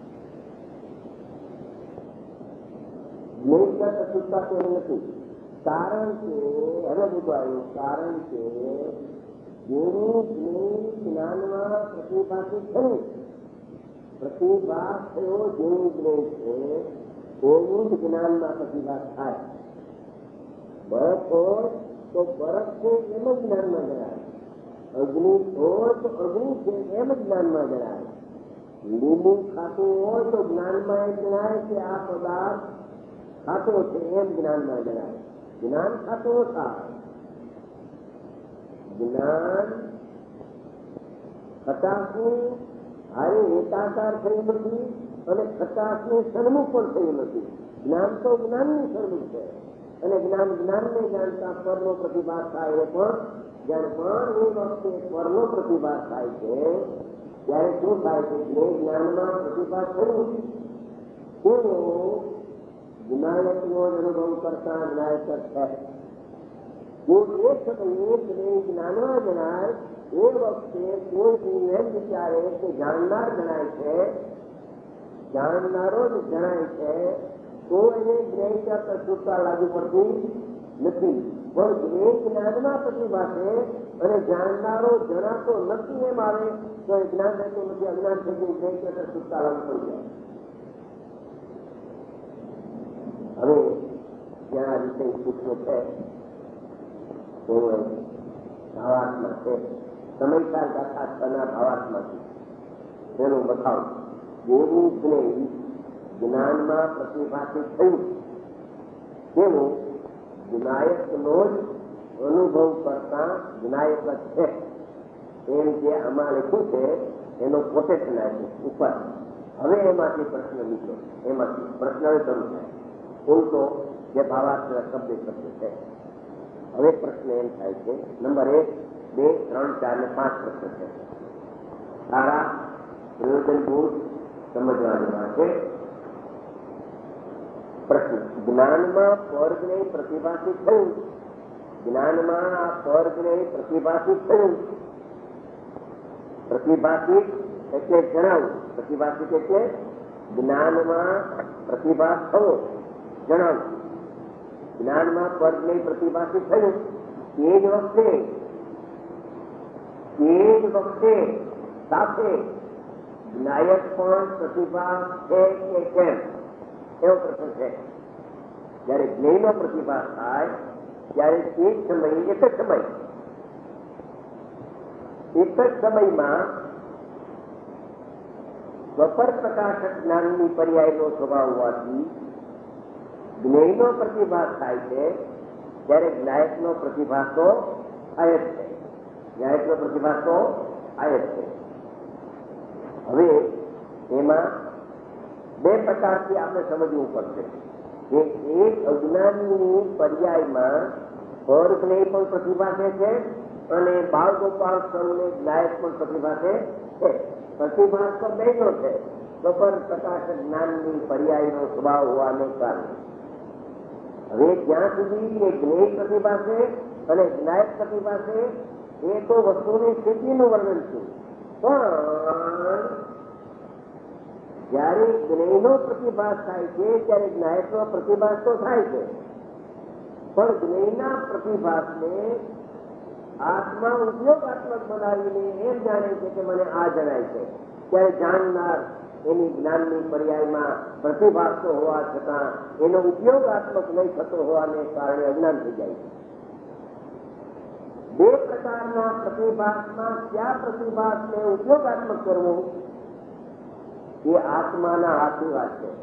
જ્ઞેય છૂટતા તેને નથી. કારણ કે હવે બધું આવ્યું. કારણ કે જેવું જ્ઞાનમાં પ્રતિભાષિત થયું, પ્રતિભા થયો જેવું જ્ઞેય છે એવું જ જ્ઞાનમાં પ્રતિભા થાય. બરફ હોય તો બરફ છે એમ જ જ્ઞાનમાં જણાય. અગ્નિ હોય તો અગ્નિ છે એમ જ જ્ઞાનમાં જણાય. લીલું ખાતું હોય તો જ્ઞાનમાં એ જણાય કે આ પદાર્થ ખાતો છે એમ જ્ઞાનમાં જણાય. જ્ઞાન ખાતો થાય. જ્ઞાન ખટાશનું હારે એકાકાર થયું નથી અને ખટાશનું સન્મુખ પણ થયું નથી. જ્ઞાન તો જ્ઞાનનું સન્મુખ છે અને જ્ઞાન જ્ઞાનને જાણતા પરનો પ્રતિભાસ થાય. એ પણ જ્યારે પણ એ વખતે પરનો પ્રતિભાસ થાય છે ત્યારે શું થાય છે? જે જ્ઞાનમાં પ્રતિભાસ થયું તેનો વિનાયકનો અનુભવ કરતા વિનાયક છે. જો એક સમયે જ્ઞાનમાં જણાય એ વખતે કોઈ એમ વિચારે કે જાણનાર જણાય છે, જાણનારો જ જણાય છે, તો એને જ્ઞેય પ્રસ્તુતતા લાગુ પડતી નથી. પણ જે જ્ઞાનમાં પ્રતિભાસે અને જાણનારો જણાતો નથી એમ આવે તો એ જ્ઞાન રહેતું નથી. અજ્ઞાન થઈ ગયું. જ્ઞેય પ્રસ્તુતતા લાગુ પડી જાય. હવે ત્યાં વિષય પૂછવો છે ભાવાત્મા છે. સમયસાર ગાથા થનાર ભાવાત્માથી તેનું બતાવું. જેવું જ્ઞેય જ્ઞાનમાં પ્રતિભાષિત થયું તેનું વિનાયકનો જ અનુભવ કરતા વિનાયક જ છે એમ જે આમાં લખ્યું છે એનો કોટેશન આપ્યું ઉપર. હવે એમાંથી પ્રશ્ન નીકળ્યો. એમાંથી પ્રશ્ન શરૂ થાય. ઉલટો જે ભાવાર્થ શબ્દ છે. હવે પ્રશ્ન એમ થાય છે, નંબર 1, 2, 3, 4 ને 5 પ્રશ્ન છે. સારા પ્રયોજનભૂત સમજવા છે. પ્રશ્ન: જ્ઞાનમાં પરજ્ઞેય પ્રતિભાષિત થયું. જ્ઞાનમાં આ પરજ્ઞેય પ્રતિભાષિત થયું. પ્રતિભાષિત એટલે જણાવું. પ્રતિભાષિત એટલે જ્ઞાનમાં પ્રતિભાસ થવો, જણાવું. જ્ઞાનમાં પરજ્ઞેય પ્રતિભાષિત થયું તે જ વખતે સાથે જ્ઞાયક પણ પ્રતિભા છે કે કેમ? એવો પ્રશ્ન છે. જયારે જ્ઞેયનો પ્રતિભાસ થાય ત્યારે એક જ સમયમાં સ્વપર પ્રકાશક જ્ઞાનની પર્યાયનો સ્વભાવ હોવાથી જ્ઞેયનો પ્રતિભાસ થાય છે ત્યારે જ્ઞાયકનો પ્રતિભાસ તો થાય જ છે. જ્ઞાયકનો પ્રતિભાસ તો થાય જ છે. હવે એમાં બે પ્રકારથી આપણે સમજવું પડશે. એક અજ્ઞાનની પર્યાયમાં પરજ્ઞેય પણ પ્રતિભાસે છે અને બાળ ગોપાલ સ્વરૂપે જ્ઞાયક પણ પ્રતિભાસે છે. પ્રતિભાસ તો બેનો છે. સ્વપર પ્રકાશક જ્ઞાનની પર્યાયનો સ્વભાવ હોવાને કારણે હવે જ્યાં સુધી એ જ્ઞેય પ્રતિભાસે અને જ્ઞાયક પ્રતિભાસે એ તો વસ્તુની સ્થિતિનું વર્ણન છે. પણ જયારે જ્ઞેયનો પ્રતિભાસ થાય છે ત્યારે જ્ઞાયકનો પ્રતિભાસ તો થાય છે, પણ જ્ઞેયના પ્રતિભાસને આત્મા ઉપયોગાત્મક બનાવીને એમ જાણે છે કે મને આ જણાય છે. ત્યારે જાણનાર એની જ્ઞાનની પર્યાયમાં પ્રતિભાસતો હોવા છતાં એનો ઉપયોગાત્મક નહીં થતો હોવાને કારણે અજ્ઞાન થઈ જાય છે. બે પ્રકારના પ્રતિભાસમાં કયા પ્રતિભાસને ઉપયોગાત્મક કરવો એ આત્માના આશીર્વાદ છે.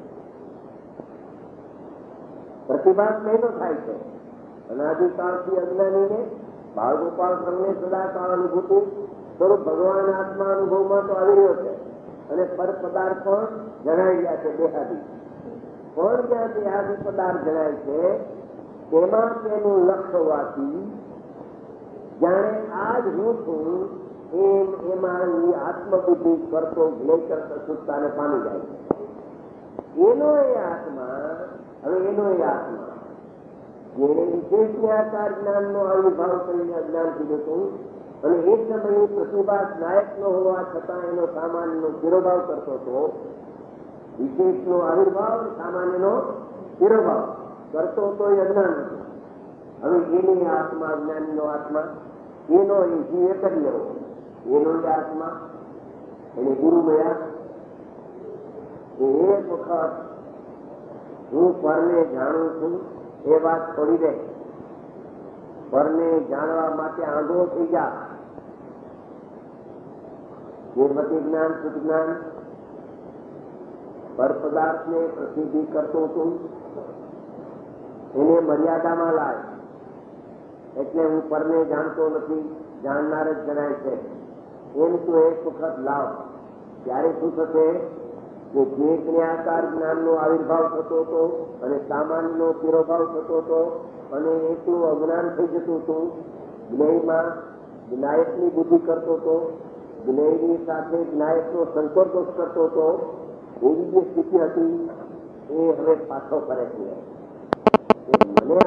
પ્રતિભાસ નહીનો થાય છે. અનાદિકાળથી અજ્ઞાનીને ભાવગોપાલ ક્રમને સદાકાળ અનુભૂતિ સ્વરૂપ ભગવાન આત્મા અનુભવમાં તો આવી રહ્યો છે અને પર પદાર્થ પણ જણાઈ ગયા છે દેહાદી. પણ જ્યાં દેહાદી પદાર્થ જણાય છે તેમાં તેનું લક્ષ હોવાથી જાણે આ જ હું છું એમાં આત્મબુદ્ધિ કરતો જ્ઞેય કરતો સુખતાને પામી જાય છે. એનો એ આત્મા જેને વિશેષ નિરાકાર જ્ઞાનનો આવિર્ભાવ કરીને અજ્ઞાન કીધું હતું અને એ સમયે પ્રતિભાસ નાયક ન હોવા છતાં એનો સામાન્યનો તિરોભાવ કરતો હતો. વિશેષનો આવિર્ભાવ સામાન્યનો તિરોભાવ કરતો હતો એ અજ્ઞાન હતો. હવે એની આત્મા જ્ઞાનનો આત્મા એનો એ જીવ એક જ લેવો. એનો જ આત્મા એને ગુરુ મળ્યા એ એક વખત હું પરને જાણું છું એ વાત છોડી દે. પરને જાણવા માટે આંધળો થઈ જા. નિર્વતી જ્ઞાન શુદ્ધ જ્ઞાન પર પદાર્થને પ્રસિદ્ધિ કરતો છું એને મર્યાદામાં લાય. એટલે હું પરને જાણતો નથી, જાણનાર જ જણાય છે એમ તું એક વખત લાવ. ત્યારે શું થશે કે જે જ્ઞાકાર જ્ઞાનનો આવિર્ભાવ થતો હતો અને સામાન્યનો તિરોભાવ થતો હતો અને એટલું અજ્ઞાન થઈ જતું હતું. જ્ઞેયમાં જ્ઞાયકની બુદ્ધિ કરતો હતો, જ્ઞેયની સાથે જ્ઞાયકનો સંકોર દોષ કરતો હતો. એવી જે સ્થિતિ હતી એ હવે પાછો કરે છે. મને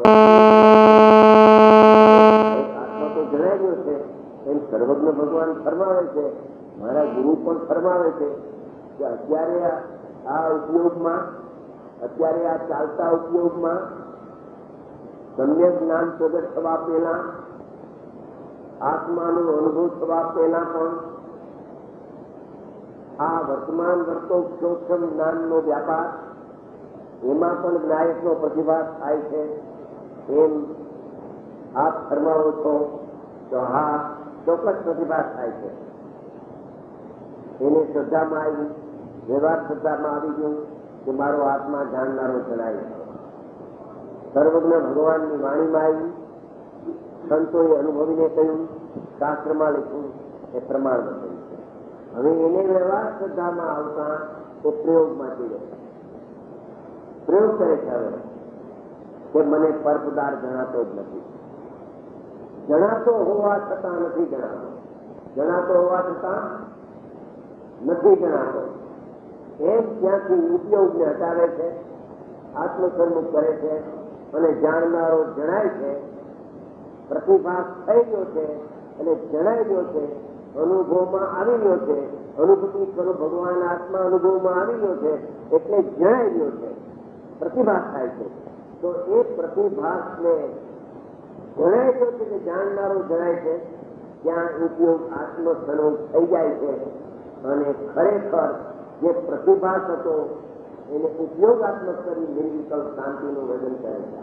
આત્મા તો જણાઈ ગયો છે એમ સર્વજ્ઞ ભગવાન ફરમાવે છે, મારા ગુરુ પણ ફરમાવે છે કે અત્યારે આ ઉપયોગમાં, અત્યારે આ ચાલતા ઉપયોગમાં સમ્યક જ્ઞાન પ્રગટ થવા પહેલા, આત્માનો અનુભવ થવા પહેલા પણ આ વર્તમાન વર્તોક્ષોક્ષમ જ્ઞાનનો વ્યાપાર એમાં પણ જ્ઞાયકનો પ્રતિભાસ થાય છે એમ આપ ફરમાવો છો તો હા ચોક્કસ પ્રતિભાસ થાય છે. એને શ્રદ્ધામાં આવી, વ્યવહાર શ્રદ્ધામાં આવી ગયું કે મારો આત્મા જાણનારો જણાય. સર્વજ્ઞ ભગવાનની વાણીમાં આવી, સંતોએ અનુભવીને કહ્યું, શાસ્ત્રમાં લખ્યું એ પ્રમાણ બતાવ્યું છે. હવે એને વ્યવહાર શ્રદ્ધામાં આવતા એ પ્રયોગમાં જઈએ. પ્રયોગ કરે છે હવે કે મને પર પદાર્થ જણાતો જ નથી. જણાતો હોવા છતાં નથી જણાતો, જણાતો હોવા છતાં નથી જણાતો એમ ત્યાંથી ઉપયોગને હટાવે છે, આત્મસન્મુખ કરે છે અને જાણનારો જણાય છે. પ્રતિભાસ થઈ ગયો છે અને જણાઈ ગયો છે, અનુભવમાં આવી ગયો છે, અનુભૂતિ સ્વરૂપ ભગવાન આત્મા અનુભવમાં આવી ગયો છે એટલે જણાઈ ગયો છે, પ્રતિભાસ થાય છે. તો એ પ્રતિભાસને જણાય ગયો છે કે જાણનારો જણાય છે ત્યાં ઉપયોગ આત્મસ્વરૂપ થઈ જાય છે અને ખરેખર જે પ્રતિભાસ હતો એને ઉપયોગાત્મક કરી નિર્વિકલ્પ શાંતિનું વર્ણન કરે છે.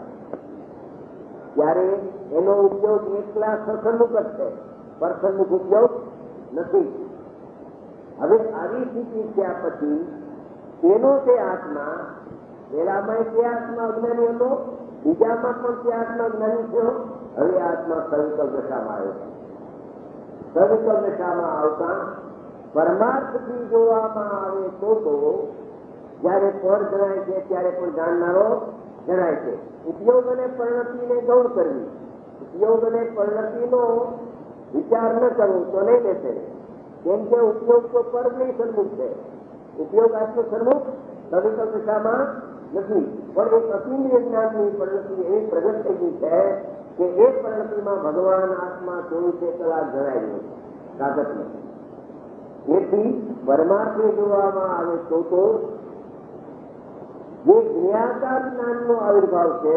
ત્યારે એનો ઉપયોગ એકલા સસન્મુખ જ છે, પરસન્મુખ ઉપયોગ નથી. હવે આવી સ્થિતિ થયા પછી તેનો તે આત્મા, પહેલામાં તે આત્મા અજ્ઞાની હતો, બીજામાં પણ તે આત્મા જ્ઞાની થયો. હવે આત્મા સવિકલ્પ દશામાં આવ્યો છે. સવિકલ્પ દશામાં આવતા પરમાર્થથી જોવામાં આવે તો જયારે પર જણાય છે ત્યારે પણ જાણનારો જણાય છે. ઉપયોગ અને પરિણતિને ગૌણ કરવી, ઉપયોગ અને પરિણતિનો વિચાર ન કરવો તો નહીં બેસે. કેમ કે ઉપયોગ તો પરની સન્મુખ છે, ઉપયોગ આત્મ સન્મુખ સવિકલ્પ દિશામાં નથી. પણ એક અતિન્દ્રિય જ્ઞાનની પરિણતિ એવી પ્રગટ થઈ ગઈ છે કે એ પરિણતિમાં ભગવાન આત્મા 24 કલાક જણાય ગયો છે કાગતમાં. એથી પરમાર્થને જોવામાં આવે તો જે જ્ઞાકાર જ્ઞાનનો આવિર્ભાવ છે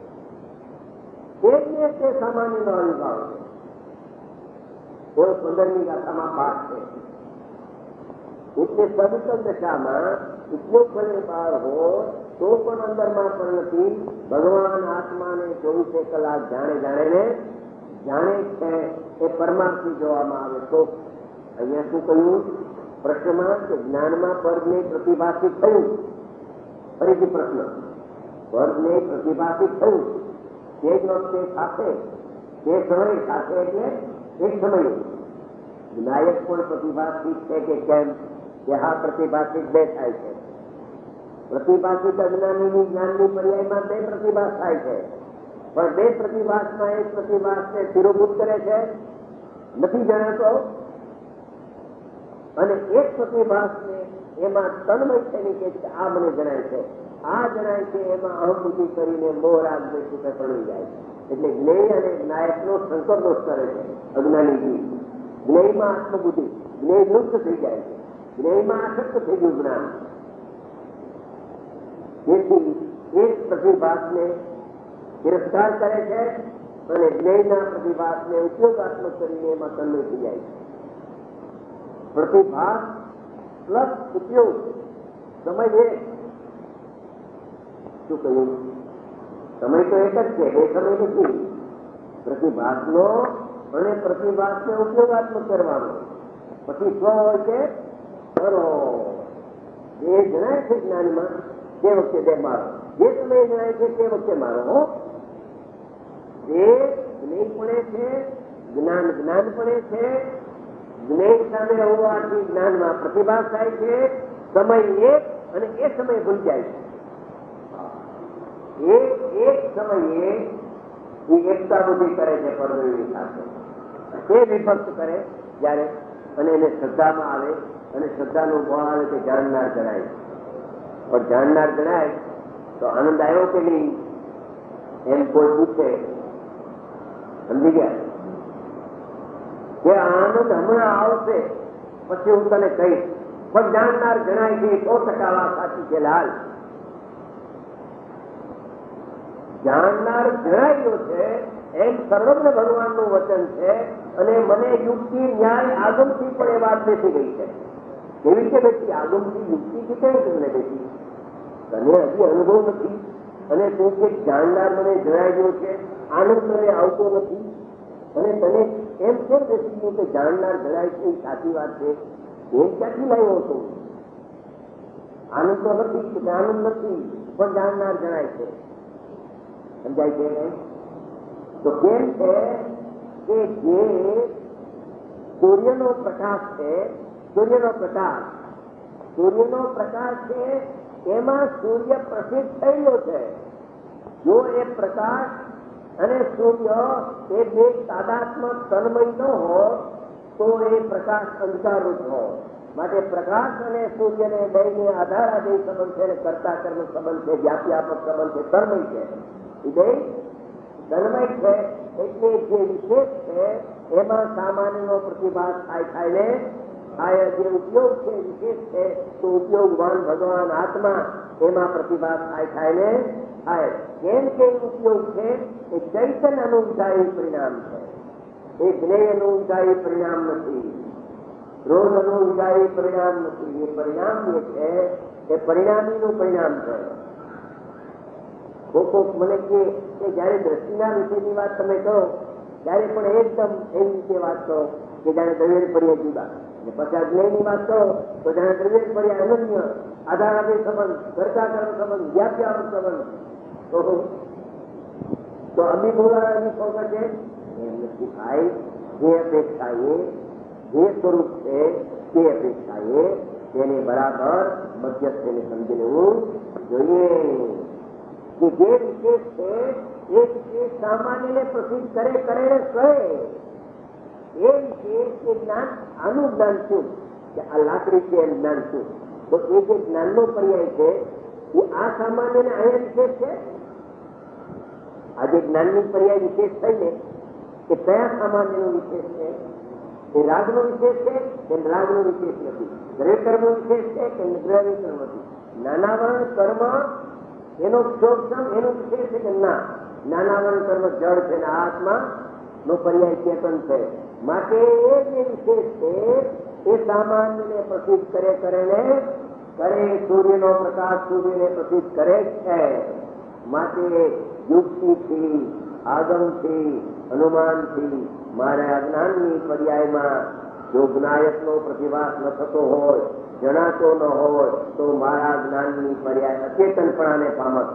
એટલે તે સામાન્યનો આવિર્ભાવ છે. એવો 15મી ગાથામાં પાઠ છે. એટલે સવિકલ્પ દશામાં ઉપયોગ ભલે બહાર હોય તો પણ અંદરમાં પરિણતિ ભગવાન આત્માને 24 કલાક જાણે છે એ પરમાર્થથી જોવામાં આવે તો. અહીંયા શું કહ્યું પ્રશ્નમાં કે જ્ઞાનમાં પદને પ્રતિભાષિત થયું, ફરીથી પ્રશ્ન, પદને પ્રતિભાષિત થયું તે જ વખતે સાથે, તે સમયે સાથે એટલે એક સમયે વિનાયક પણ પ્રતિભાષિત છે કે કેમ, કે હા પ્રતિભાષિત બે થાય છે. પ્રતિભાષિત અજ્ઞાનીની જ્ઞાનની પર્યાયમાં બે પ્રતિભાસ થાય છે, પણ બે પ્રતિભાસમાં એક પ્રતિભાસને સ્થિરોભૂત કરે છે, નથી જણાતો, અને એક પ્રતિભાસને એમાં તન્મય થઈને કે આ મને જણાય છે, આ જણાય છે, એમાં અહંબુદ્ધિ કરીને મોહરાગ દ્વેષ પડી જાય છે. એટલે જ્ઞેય અને નાયકનો સંકર દોષ કરે છે અજ્ઞાની. જ્ઞેયમાં આત્મબુદ્ધિ, જ્ઞેય લુપ્ત થઈ જાય છે, જ્ઞેયમાં આસક્ત થઈ ગયું જ્ઞાન. તેથી એક પ્રતિભાસને તિરસ્કાર કરે છે અને જ્ઞેયના પ્રતિભાસને ઉપયોગાત્મક કરીને એમાં તન્મય થઈ જાય છે. પ્રતિભાસ પ્લસ ઉપયોગ સમય એક. શું કહ્યું? સમય તો એક જ છે, એ સમય નથી. પ્રતિભાસનો અને પ્રતિભાસને ઉપયોગાત્મક કરવાનો. પછી સ્વ હોય છે ખરો, જે જણાય છે જ્ઞાનમાં તે વખતે બે મારો, જે સમયે જણાય છે તે વખતે મારો. જે જ્ઞેય પડે છે, જ્ઞાન પડે છે, જ્ઞેય સામે હોવાથી જ્ઞાનમાં પ્રતિભાસ થાય છે. સમય એક અને એ સમય ભૂલી જાય છે. એક સમયે એ એકતા બુદ્ધિ કરે છે પરમેશ્વરની સાથે, તે વિભક્ત કરે જ્યારે, અને એને શ્રદ્ધામાં આવે, અને શ્રદ્ધાનું બળ આવે તે જાણનાર જણાય. પણ જાણનાર જણાય તો આનંદ આવ્યો કે નહીં એમ કોઈ પૂછે, સમજી ગયા કે આનંદ હમણાં આવશે પછી હું તને કહીશ, પણ જાણનાર જણાય છે 100% વાત સાચી છે લાલ. જાણનાર જણાયો છે એમ સર્વજ્ઞ ભગવાનનું વચન છે, અને મને યુક્તિ ન્યાય આગમથી પણ એ વાત બેસી ગઈ છે. કેવી રીતે બેસી? આગમથી યુક્તિથી કઈ રીતે મને બેસી? તને હજી અનુભવ નથી, અને તું કે જાણનાર મને જણાવ્યો છે, આનંદ મને આવતો નથી, અને તને એમ કેમ બેસી ગયું કે જાણનાર જણાય છે એ સાચી વાત છે? એમ ક્યાંથી લાવ્યો હતો? આનંદ તો નથી, આનંદ નથી, પણ જાણનાર જણાય છે. સમજાય છે? તો કેમ છે કે જે સૂર્યનો પ્રકાશ છે, સૂર્યનો પ્રકાશ છે, એમાં સૂર્ય પ્રસિદ્ધ થયેલો છે. જો એ પ્રકાશ અને સૂર્ય એ બે તાદાત્મક તન્મય ન હોય તો એ પ્રકાશ અંધકારરૂપ હોય. માટે પ્રકાશ અને સૂર્યને બેને આધારાદય સંબંધ છે, કર્તા કર્મ સંબંધ છે, વ્યાપ્યાપક સંબંધ છે, તન્મય છે. એ બે તન્મય છે એટલે જે વિશેષ છે એમાં સામાન્યનો પ્રતિભાસ થાય ને થાય. જે ઉપયોગ છે વિશેષ છે તો ઉપયોગવાન ભગવાન આત્મા એમાં પ્રતિભાસ થાય ને થાય. કેમ કે ઉપયોગ છે એ ચૈતન્ય અનુભવાય પરિણામ છે, એ જ્ઞેય અનુભવાય પરિણામ નથી, રોજ અનુભવાય પરિણામ નથી. એ પરિણામ જે છે એ પરિણામીનું પરિણામ છે. કોક મને કે જયારે દ્રષ્ટિના વિષયની વાત તમે કહો ત્યારે પણ એકદમ એવી રીતે વાત કરો કે જાણે દ્રવ્ય પડ્યા જુદા, પછી જ્ઞેયની વાત કરો તો જાણે દ્રવ્ય પડ્યા અનન્ય, આધારાદય સંબંધ, કર્તા કર્મ સંબંધ, વ્યાપ્યાપક સંબંધ. તો અભિભૂતાની ફોકસ છે એમ નથી થાય. જે અપેક્ષાએ જે સ્વરૂપ છે તે અપેક્ષાએ તેને બરાબર મધ્યસ્થને સમજી લેવું જોઈએ. કે જે વિશેષ છે એ વિશેષ સામાન્યને પ્રસિદ્ધ કરે ને કહે. એ વિશેષ એ જ્ઞાન, આનું જ્ઞાન શું કે આ લાકડી છે એમ જ્ઞાન શું? તો એ જે જ્ઞાનનો પર્યાય છે એ આ સામાન્યને અહીંયા વિશેષ છે. આ જે જ્ઞાનની પર્યાય વિશેષ થઈને એ કયા સામાન્યનો વિશેષ છે? એ રાગનો વિશેષ છે કે રાગનો વિશેષ નથી? દ્રવ્ય કર્મનો વિશેષ છે કે દ્રવ્ય કર્મ નથી? નાનાવરણ કર્મ એનો ક્ષોભ એનો વિશેષ છે કે ના? નાનાવરણ કર્મ જળ છે ને આત્મા નો પર્યાય ચેતન છે. માટે એ જે વિશેષ છે એ સામાન્યને પ્રસિદ્ધ કરે ને કરે. સૂર્યનો પ્રકાશ સૂર્યને પ્રસિદ્ધ કરે છે. માટે યુક્તિથી, આગમથી, અનુમાનથી, મારા અજ્ઞાનની પર્યાયમાં જો જ્ઞાયકનો પ્રતિભાસ ન થતો હોય, જણાતો ન હોય, તો મારા જ્ઞાનની પર્યાય અચેતનપણાને પામત.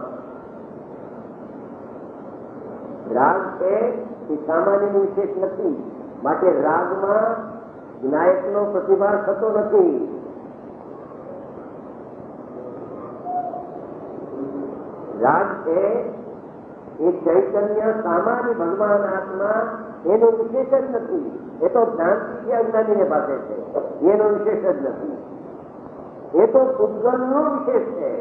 રાગ છે એ સામાન્ય વિશેષ નથી, માટે રાગમાં જ્ઞાયકનો પ્રતિભાસ થતો નથી. રાગ છે એ ચૈતન્ય સામાન્ય ભગવાન આત્મા, એનો વિશેષ જ નથી. એ તો ભ્રાંતિ અજ્ઞાનીને પાસે છે, એનો વિશેષ જ નથી. એ તો પૂતગલનો વિશેષ છે,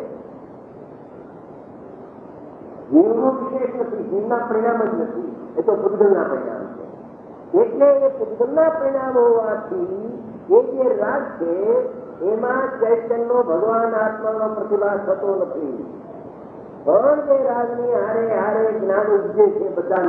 જીવનો વિશેષ નથી, જીવના પરિણામ જ નથી. એ તો પૂતગલના પરિણામ છે. એટલે એ પૂતગલના પરિણામ હોવાથી એ જે રાગ છે એમાં ચૈતન્યનો ભગવાન આત્માનો પ્રતિભાસ થતો નથી. પણ જે રાગની હારે હારે જ્ઞાન ઉપજે છે,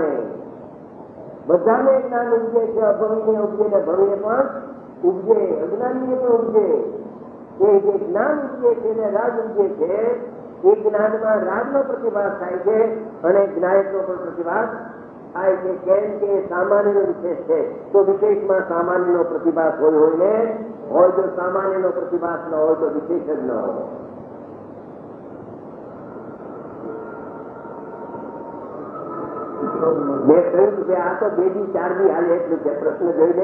બધાને જ્ઞાન ઉપજે છે. અભવીને ઉપજે ને ભવીને પણ ઉપજે, અજ્ઞાનીને પણ ઉપજે. એ જે જ્ઞાન ઉપજે છે ને રાગ ઉપજે છે, એ જ્ઞાનમાં રાગનો પ્રતિભાસ થાય છે અને જ્ઞાયકનો પણ પ્રતિભાસ થાય છે. કેમ કે સામાન્યનો વિશેષ છે, તો વિશેષમાં સામાન્યનો પ્રતિભાસ હોય ને હોય, તો સામાન્યનો પ્રતિભાસ ન હોય તો વિશેષ જ ન હોય. મેં કહ્યું કે આ તો 2 દી 4 દી હાલે એટલું છે. પ્રશ્ન જોઈને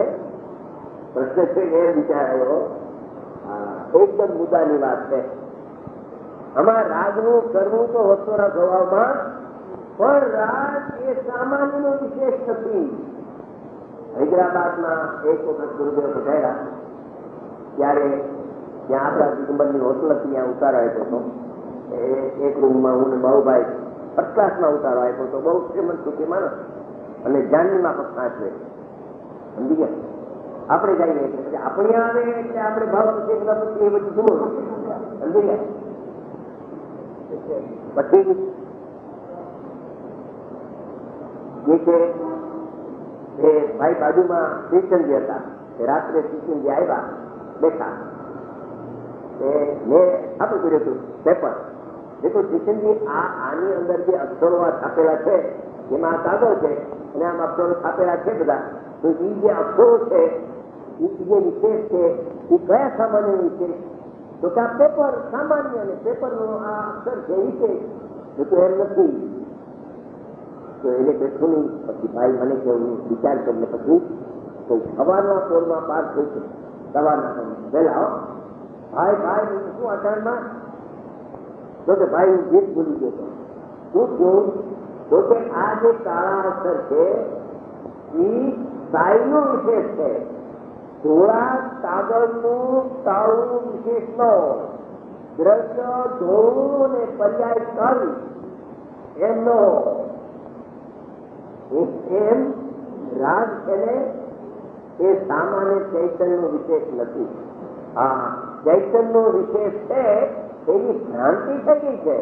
એ વિચાર આવ્યો, એકદમ મુદ્દાની વાત છે. આમાં રાગનું કરવું તો વસ્તુના સ્વભાવમાં, પણ રાગ એ સામાન્યનો વિશેષ નથી. હૈદરાબાદમાં એક વખત ગુરુદેવ પધાર્યા, ત્યારે ત્યાં આપણા દિગંબરની હોટલ હતી, ત્યાં ઉતારો આપ્યો હતો. એક રૂમમાં હું ને બાબુભાઈ ફર્સ્ટ ક્લાસમાં ઉતારો આપ્યો હતો. બહુ શ્રીમંત સુખી માણસ અને જાનનીમાં પણ સાચવે. સમજી ગયા? આપણે જઈએ એટલે આપણે આવે એટલે આપણે ભાવ પછી એ બધું જુઓ. સમજી ગયા? પછી જે છે એ ભાઈ બાજુમાં શ્રીચંદજી હતા, એ રાત્રે શ્રીચંદજી આવ્યા, બેઠા. મેં આપું કર્યું હતું પેપર. દેખો શ્રીચંદજી, આની અંદર જે અક્ષરો છાપેલા છે એમાં કાગળ છે અને આમ અક્ષરો છાપેલા છે બધા, તો એ જે અક્ષરો છે એ જે વિશેષ છે એ કયા સામાન્ય વિશેષ? તો કે આ પેપર સામાન્ય અને પેપરનો આ અક્ષર છે વિશેષ. તો એમ નથી. તો એને બેઠું નહીં. પછી ભાઈ મને કે વિચાર કરીને પછી તો સવારના પોરમાં પાર થઈ છે, સવારના વહેલા ભાઈ શું અચાનમાં? તો કે ભાઈ હું ગીત ભૂલી ગયો. શું થયું? તો કે આ જે કાળા અક્ષર છે એ સાઈનો વિશેષ છે. ધોળા કાગળનું કાળું વિશેષ નો, દ્રશ્ય ધોળું ને પર્યાય કાળું એમનો. એમ રાગ છે ને એ સામાન્ય ચૈતન્યનો વિશેષ નથી. હા, ચૈતન્યનો વિશેષ છે એની ભ્રાંતિ થઈ ગઈ છે,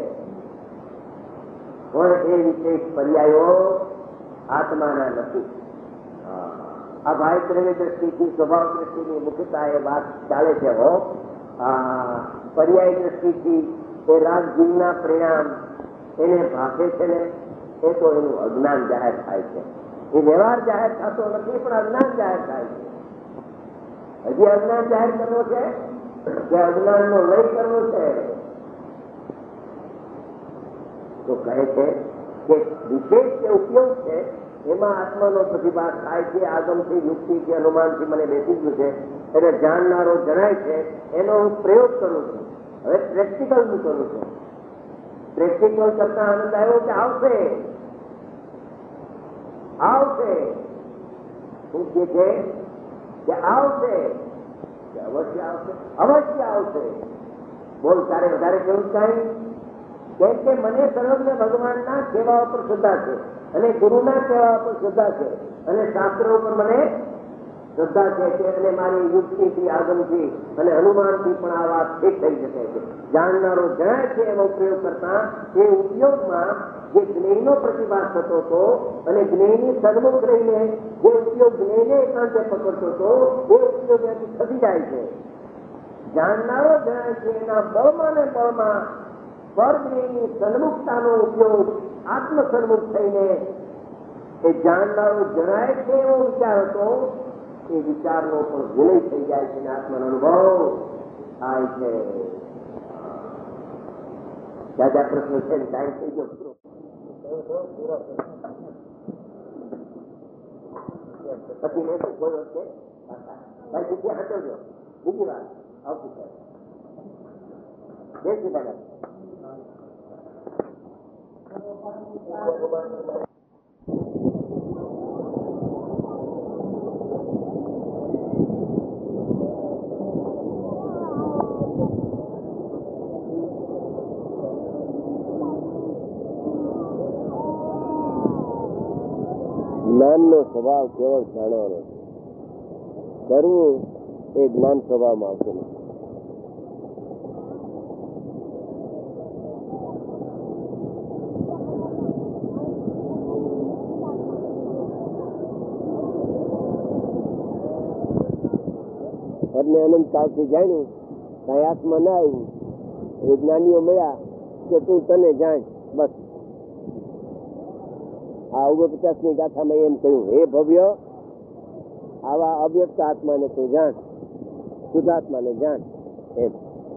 પણ એ વિશેષ પર્યાયો આત્માના નથી. આ ભાઈ ત્રવ્ય દ્રષ્ટિથી, સ્વભાવ દ્રષ્ટિની મુખ્યતા એ વાત ચાલે છે. પર્યાય દ્રષ્ટિથી એ રાગ જીવના પરિણામ એને ભાષે છે ને, એ તો એનું અજ્ઞાન જાહેર થાય છે. એ વ્યવહાર જાહેર થતો નથી, પણ અજ્ઞાન જાહેર થાય છે. હજી અજ્ઞાન જાહેર કરવો છે કે અજ્ઞાનનો લય કરવો છે? તો કહે છે કે વિશેષ જે ઉપયોગ છે એમાં આત્માનો પ્રતિભાસ થાય છે. આગમથી, યુક્તિથી, અનુમાનથી મને બેસી ગયું છે, એને જાણનારો જણાય છે, એનો હું પ્રયોગ કરું છું. હવે પ્રેક્ટિકલ હું કરું છું. પ્રેક્ટિકલ કરતા આનંદ આવ્યો કે આવશે શું કે છે કે આવશે, અવશ્ય આવશે. બોલ, તારે વધારે કેવું કાંઈ? કેમ કે મને સર્વજ્ઞ ભગવાનના સેવા ઉપર શ્રદ્ધા છે અને ગુરુના સેવા ઉપર શ્રદ્ધા છે અને શાસ્ત્રો ઉપર મને શ્રદ્ધા છે અને મારી યુક્તિથી, આગમથી અને અનુમાનથી પણ આ વાત ઠીક થઈ શકે છે. જાણનારો જણાય છે એનો પ્રયોગ કરતા એ ઉપયોગમાં જે જ્ઞેયનો પ્રતિભાસ થતો હતો અને જ્ઞેયની સન્મુખ રહીને જે ઉપયોગ જ્ઞેયને એકાંતે પકડતો હતો એ ઉપયોગ ત્યાંથી ખસી જાય છે. જાણનારો જણાય છે એના બળમાં ને બળમાં પરજ્ઞેયની સન્મુખતાનો ઉપયોગ આત્મ સન્મુખ થઈને એ જાણનારો જણાય છે એવો વિચાર હતો એ વિચારનો પણ વિલય થઈ જાય છે અને આત્માનો અનુભવ થાય છે. દાદા પ્રશ્ન છે ને ટાઈમ થઈ ગયો પૂરો. પછી લેશું કોઈ વખતે ભાઈ બીજી હટવજો. બીજી વાત આવતી છે બેસી દાદા. જ્ઞાનનો સ્વભાવ કેવળ જાણવાનો છે. કરવું એ જ્ઞાન સ્વભાવમાં આવતું નથી. એટલે અનંત કાળથી જાણ્યું કાંઈ હાથમાં ના આવ્યું. વિજ્ઞાનીઓ મળ્યા કે તું તને જાણ બસ. આ 49ની ગાથામાં એમ કહ્યું, હે ભવ્ય, આવા અવ્યક્ત આત્માને તું જાણ, શુદ્ધાત્માને જાણ. એમ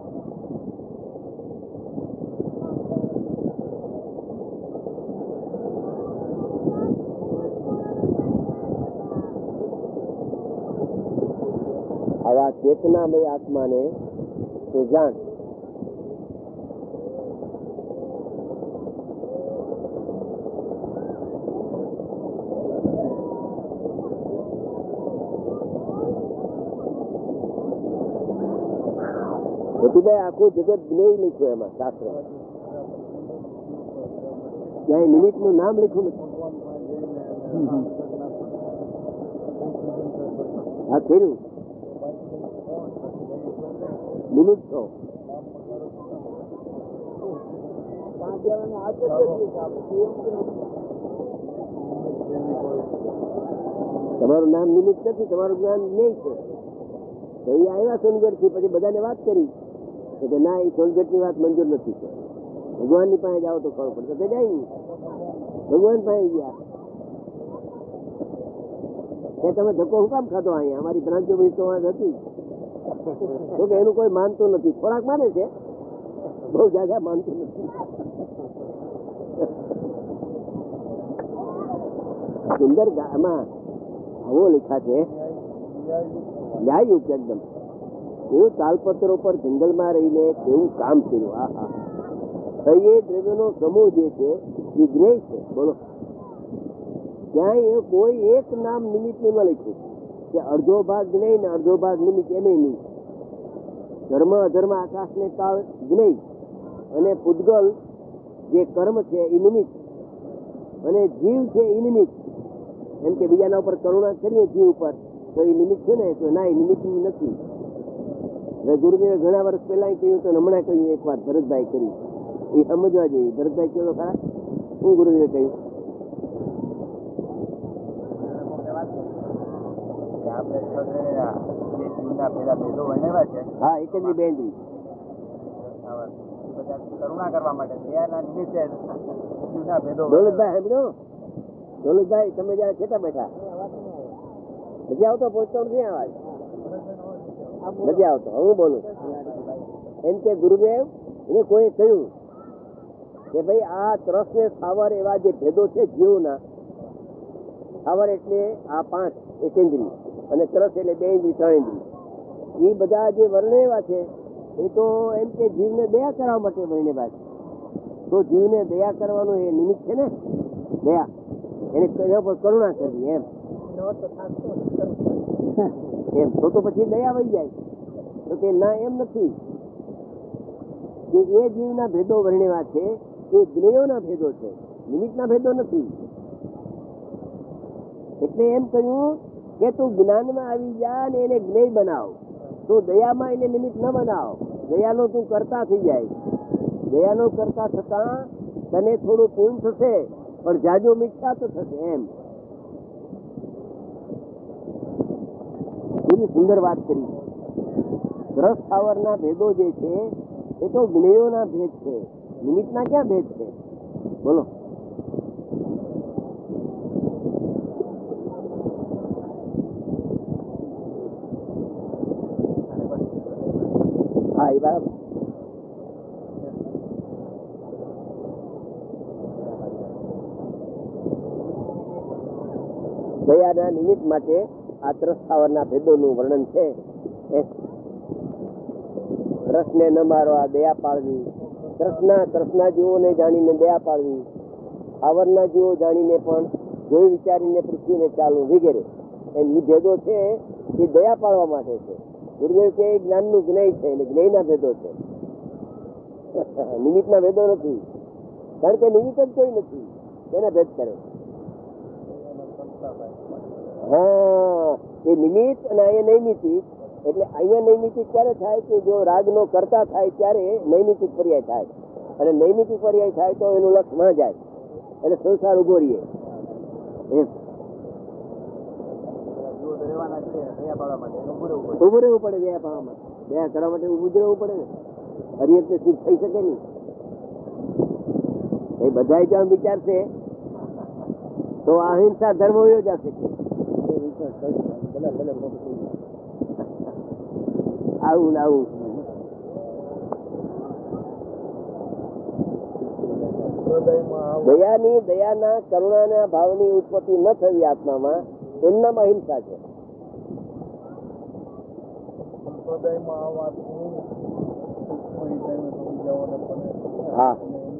આવા ચેતનામય આત્માને તું જાણ. ભાઈ આખું જગત જ્ઞેય લખ્યું એમાં શાસ્ત્ર. ક્યાંય નિમિત્ત નું નામ લખ્યું નથી. હા ખરું નિમિત્ત છો. તમારું નામ નિમિત્ત નથી, તમારું જ્ઞાન જ્ઞેય છે. તો એ આવ્યા સોનગઢ થી, પછી બધાને વાત કરી કે ના એ સોનગઢ ની વાત મંજૂર નથી. ભગવાન ની પાસે જાઓ તો ખબર પડશે. તો જાય ભગવાન પાસે ગયા કે તમે ધક્કો હું કામ ખાધો અહીંયા, અમારી બ્રાંચો બધી તો હતી. તો કે એનું કોઈ માનતું નથી. થોડાક માને છે, બહુ જ્યાદા માનતું નથી. સુંદર આમાં આવો લખા છે ન્યાયયુક્ત એકદમ. એવું તાલપત્રો પર જંગલમાં રહીને કેવું કામ કર્યું. આ હા એ દ્રવ્યનો સમૂહ જે છે એ જ્ઞેય છે. બોલો ક્યાંય કોઈ એક નામ નિમિત્તનું ન લખ્યું કે અડધો ભાગ જ્ઞેય ને અડધો ભાગ નિમિત્ત. એમ નહીં. ધર્મ અધર્મ આકાશ ને કાળ જ્ઞેય, અને પૂતગલ જે કર્મ છે એ નિમિત્ત, અને જીવ છે એ નિમિત્ત. એમ કે બીજાના ઉપર કરુણા કરીએ જીવ ઉપર તો એ નિમિત્ત છે ને, તો ના એ નિમિત્ત નથી. ગુરુદેવે ઘણા વર્ષ પહેલા કહ્યું તો હમણાં કહ્યું એક વાત ભરતભાઈ કરી, એ સમજવા જેવી. ભરતભાઈ કહ્યું ખરા શું ગુરુદેવે કહ્યું? હા એકત્રી બેન્દ્રી કરુણા કરવા માટે દયાના નિમિત્તે જીવના ભેદો. દોલતભાઈ સમજો, દોલતભાઈ તમે જયારે છેટા બેઠા નથી આવતો, પહોંચતો નથી અવાજ નથી આવતો. હું બોલું એમ કે ગુરુદેવ એને કોઈ કહ્યું કે ભાઈ આ ત્રસ ને સ્થાવર એવા જે ભેદો છે જીવના, સ્થાવર એટલે આ 5 એકેન્દ્રી અને ત્રસ એટલે 2 ઇન્દ્રી 3 ઇન્દ્રી, એ બધા જે વર્ણ એવા છે એ તો એમ કે જીવને દયા કરવા માટે વર્ણેવા છે. તો જીવને દયા કરવાનું એ નિમિત્ત છે ને, દયા એને એના પર કરુણા કરવી એમ. એમ તો પછી દયા વહી જાય. તો કે ના એમ નથી કે એ જીવના ભેદો વર્ણેવા છે એ જ્ઞેયોના ભેદો છે, નિમિત્તના ભેદો નથી. એટલે એમ કહ્યું કે તું જ્ઞાનમાં આવી જા ને એને જ્ઞેય બનાવ, તું દયામાં એને નિમિત્ત ન બનાવ. દયાનો તું કરતા થઈ જાય. દયાનો કરતા થતા તને થોડું પૂર્ણ થશે, પણ જાજો મિથ્યા તો થશે. એમ એવી સુંદર વાત કરી. રસ સ્થાવરના ભેદો જે છે એ તો જ્ઞેયોના ભેદ છે, નિમિત્તના ક્યાં ભેદ છે? બોલો. સાહેબ દયાના નિમિત્ત માટે આ ત્રસ્તાવરના ભેદોનું વર્ણન છે. રસને ન મારવા, દયા પાળવી, તૃષ્ણા જીવોને જાણીને દયા પાળવી, આવરના જીવો જાણીને પણ જોઈ વિચારીને પૃથ્વીને ચાલવું વગેરે. એમ એ ભેદો છે એ દયા પાળવા માટે છે. ગુરુદેવ કે જ્ઞાનનું જ્ઞેય છે એટલે જ્ઞેયના ભેદો છે, નિમિત્તના ભેદો નથી. કારણ કે નિમિત્ત જ કોઈ નથી એને ભેદ કરે. હા, એ નિમિત્ત અને અહીંયા નૈમિતિક. એટલે અહીંયા નૈમિતિક ક્યારે થાય કે જો રાગનો કરતા થાય ત્યારે નૈમિતિક પર્યાય થાય, અને નૈમિતિક પર્યાય થાય તો એનું લક્ષ ના જાય એટલે સંસાર ઉભો રહીએ. ઉભું રહેવું પડે દયા પાડવા માટે. દયા કરવા માટે ઉભું જ રહેવું પડે ને. હરિયત ને સિદ્ધ થઈ શકે નહીં. એ બધા જો આમ વિચારશે તો અહિંસા ધર્મ વયો જશે. આવું આવું દયાના કરુણાના ભાવની ઉત્પત્તિ ન થવી આત્મામાં, એમનામાં અહિંસા છે. હા,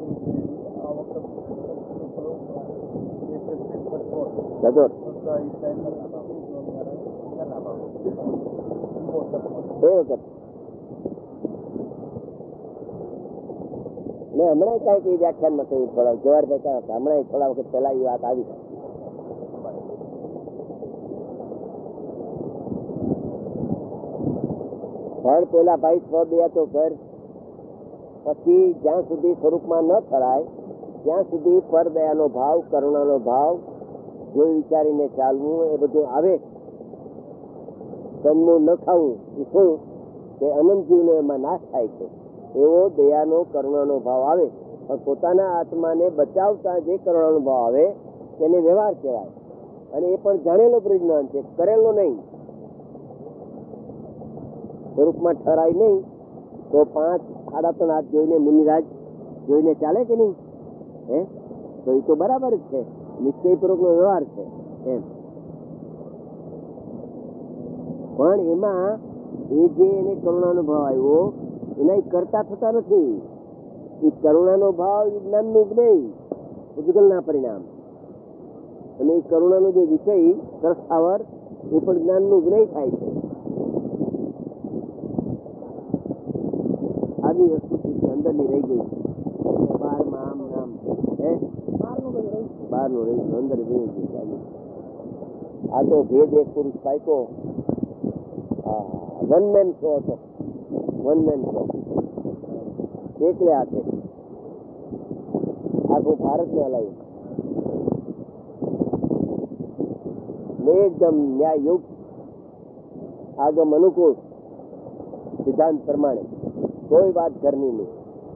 મેં હમણાં કઈક એ વ્યાખ્યાનમાં કહ્યું, થોડા જવાહરભાઈ હમણાં થોડા વખત પહેલા એ વાત આવી. ફળ પેલા ભાઈ સ્વદયા તો કર, પછી જ્યાં સુધી સ્વરૂપમાં ન થરાય ત્યાં સુધી પરદયાનો ભાવ, કરુણાનો ભાવ, જોઈ વિચારીને ચાલવું, એ બધું આવે. તનનું ન ખાવું એ શું કે અનંત જીવનો એમાં નાશ થાય છે. એવો દયાનો, કરુણાનો ભાવ આવે. પણ પોતાના આત્માને બચાવતા જે કરુણાનો ભાવ આવે તેને વ્યવહાર કહેવાય. અને એ પણ જાણેલો પરિજ્ઞાન છે, કરેલો નહીં. સ્વરૂપમાં ઠરાય નહીં તો 5 સાડા 3 હાથ જોઈને મુનિરાજ જોઈને ચાલે કે નહીં? હે, તો એ તો બરાબર જ છે, નિશ્ચયપૂર્વકનો વ્યવહાર છે એમ. પણ એમાં એ જે એને કરુણાનો ભાવ આવ્યો એના કરતા થતા નથી. એ કરુણાનો ભાવ એ જ્ઞાનનું જ્ઞેય, ઉદ્ગલના પરિણામ. અને એ કરુણાનો જે વિષય ત્રસ્તાવર એ પણ જ્ઞાનનું જ્ઞેય થાય છે. આવી વસ્તુ અંદરની રહી ગઈ, બહારમાં આમ નામ બહારનું રહી ગયું, અંદર રહી ગયું. આ તો ભેદ એક પુરુષ પાક્યો. વન મેન શો હતો, વન મેન શો, એકલે હાથે આખું ભારતને હલાવ્યું. એકદમ ન્યાયયુક્ત, આગમ અનુકૂળ સિદ્ધાંત પ્રમાણે, કોઈ વાત ઘરની નહીં.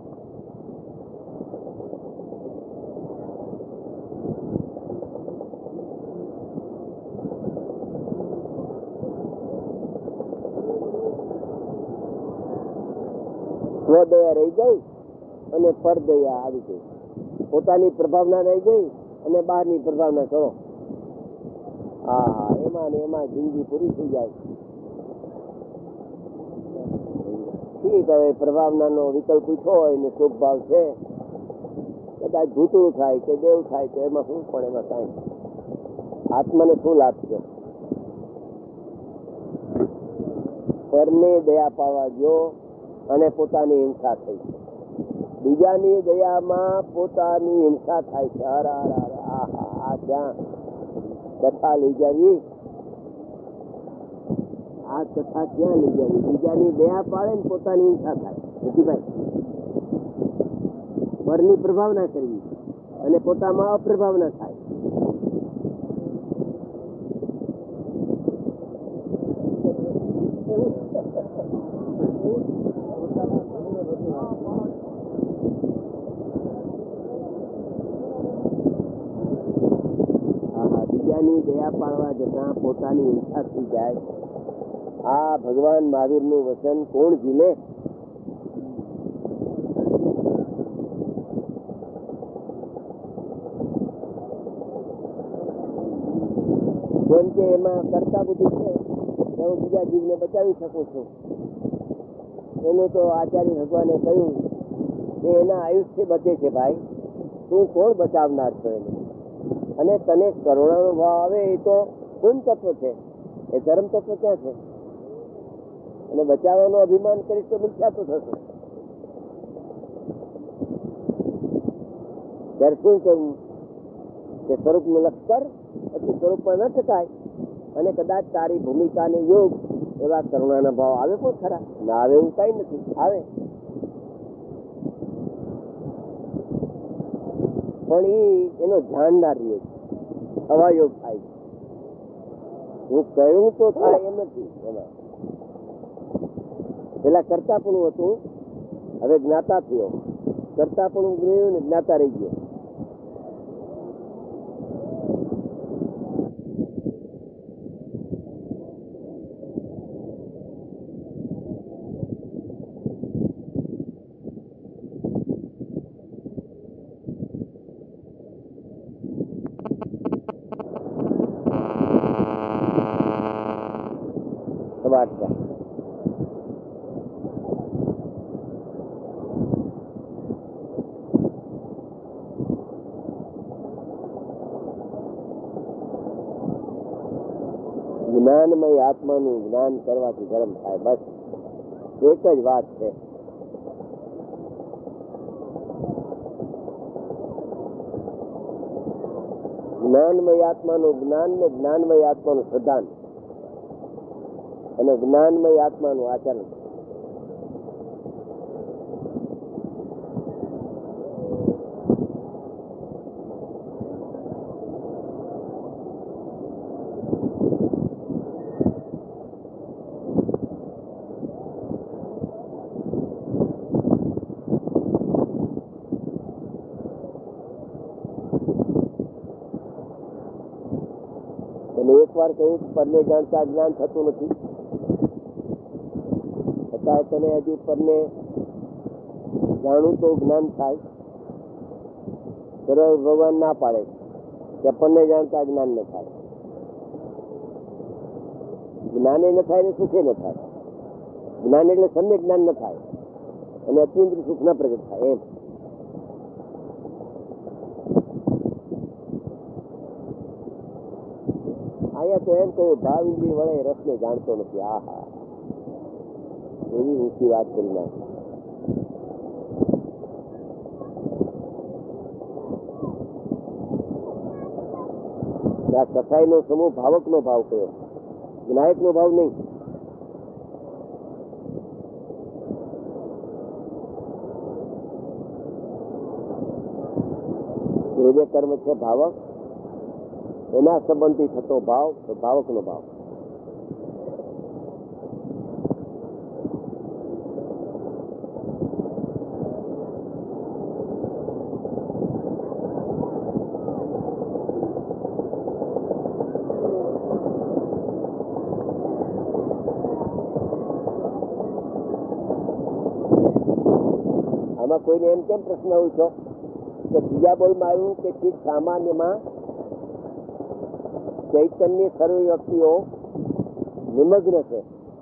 સ્વદયા રહી ગઈ અને પરદયા આવી ગઈ. પોતાની પ્રભાવના રહી ગઈ અને બહારની પ્રભાવના કરો. હા, એમાં ને એમાં જિંદગી પૂરી થઈ જાય. ઠીક, હવે પ્રભાવનાનો વિકલ્પ પૂછો હોય ને સુખ ભાવ છે, કદાચ ભૂતળું થાય કે દેવ થાય તો એમાં શું? પણ એમાં કાંઈ આત્માને શું લાભ છે? પરને દયા પાડવા ગયો અને પોતાની હિંસા થઈ. બીજાની દયામાં પોતાની હિંસા થાય છે. આ ક્યાં કથા લઈ જાવી? આ કથા ક્યાં લઈ જાવી? બીજાની દયા પાડે ને પોતાની હિંસા થાય. રતિભાઈ, પરની પ્રભાવના કરવી અને પોતામાં અપ્રભાવના થાય. દયા પાડવા જતા પોતાની હિંસા થઈ જાય. આ ભગવાન મહાવીરનું વચન કોણ ઝીલે? જેમ કે એમાં કરતા બુદ્ધિ છે કે હું બીજા જીવને બચાવી શકું છું, એનું તો આચાર્ય ભગવાને કહ્યું કે એના આયુષ્ય બચે છે ભાઈ, તું કોણ બચાવનાર છો એને? અને તને કરુણાનો ભાવ આવે એ તો ગુણ તત્વ છે, એ ધર્મ તત્વ ક્યાં છે? અને બચાવવાનો અભિમાન કરીશ તો મિથ્યા તો થશે. ત્યારે શું કરવું કે સ્વરૂપનું લક્ષ કર, પછી સ્વરૂપમાં ન ટકાય અને કદાચ તારી ભૂમિકાને યોગ એવા કરુણાના ભાવ આવે પણ ખરા, ના આવે એવું કઈ નથી, આવે પણ એનો જાણનાર રહે છે, અવાયોગ થાય છે. હું કહ્યું તો થાય એમ નથી. એમાં પેલા કરતાપણું હતું, હવે જ્ઞાતા થયો, કરતાપણું ગયું ને જ્ઞાતા રહી ગયો. વાર્તા જ્ઞાનમય આત્માનું જ્ઞાન કરવાથી ધર્મ થાય, બસ એક જ વાત છે. જ્ઞાનમય આત્માનું જ્ઞાન ને જ્ઞાનમય આત્માનું શ્રદ્ધાન અને જ્ઞાનમય આત્માનું આચરણ. અને એક વાર કહ્યું પરને જાણતા જ્ઞાન થતું નથી, છતાં તને હજી પરને જાણું તો જ્ઞાન થાય. સરળ ભગવાન ના પાડે કે પરને જાણતા જ્ઞાન ન થાય. જ્ઞાને ન થાય ને સુખે ન થાય. જ્ઞાન એટલે સમ્યક જ્ઞાન ન થાય અને અત્યંત સુખ ના પ્રગટ થાય એમ. અહીંયા તો એમ કહ્યું ભાવ ઇન્દ્રિય વડે રસને જાણતો નથી. આહા, એવી ઊંચી વાત કરી નાખી. આ કસાઈનો સમૂહ ભાવકનો ભાવ કયો, વિનાયકનો ભાવ નહીં. જે કર્મ છે ભાવક, એના સંબંધી થતો ભાવ તો ભાવકનો ભાવ. આમાં કોઈને એમ કેમ પ્રશ્ન પૂછો કે બીજા બોલમાં આવ્યું કે ચિત્ત સામાન્યમાં ચૈતન્ય સર્વ વ્યક્તિઓ નિમગ્ન છે,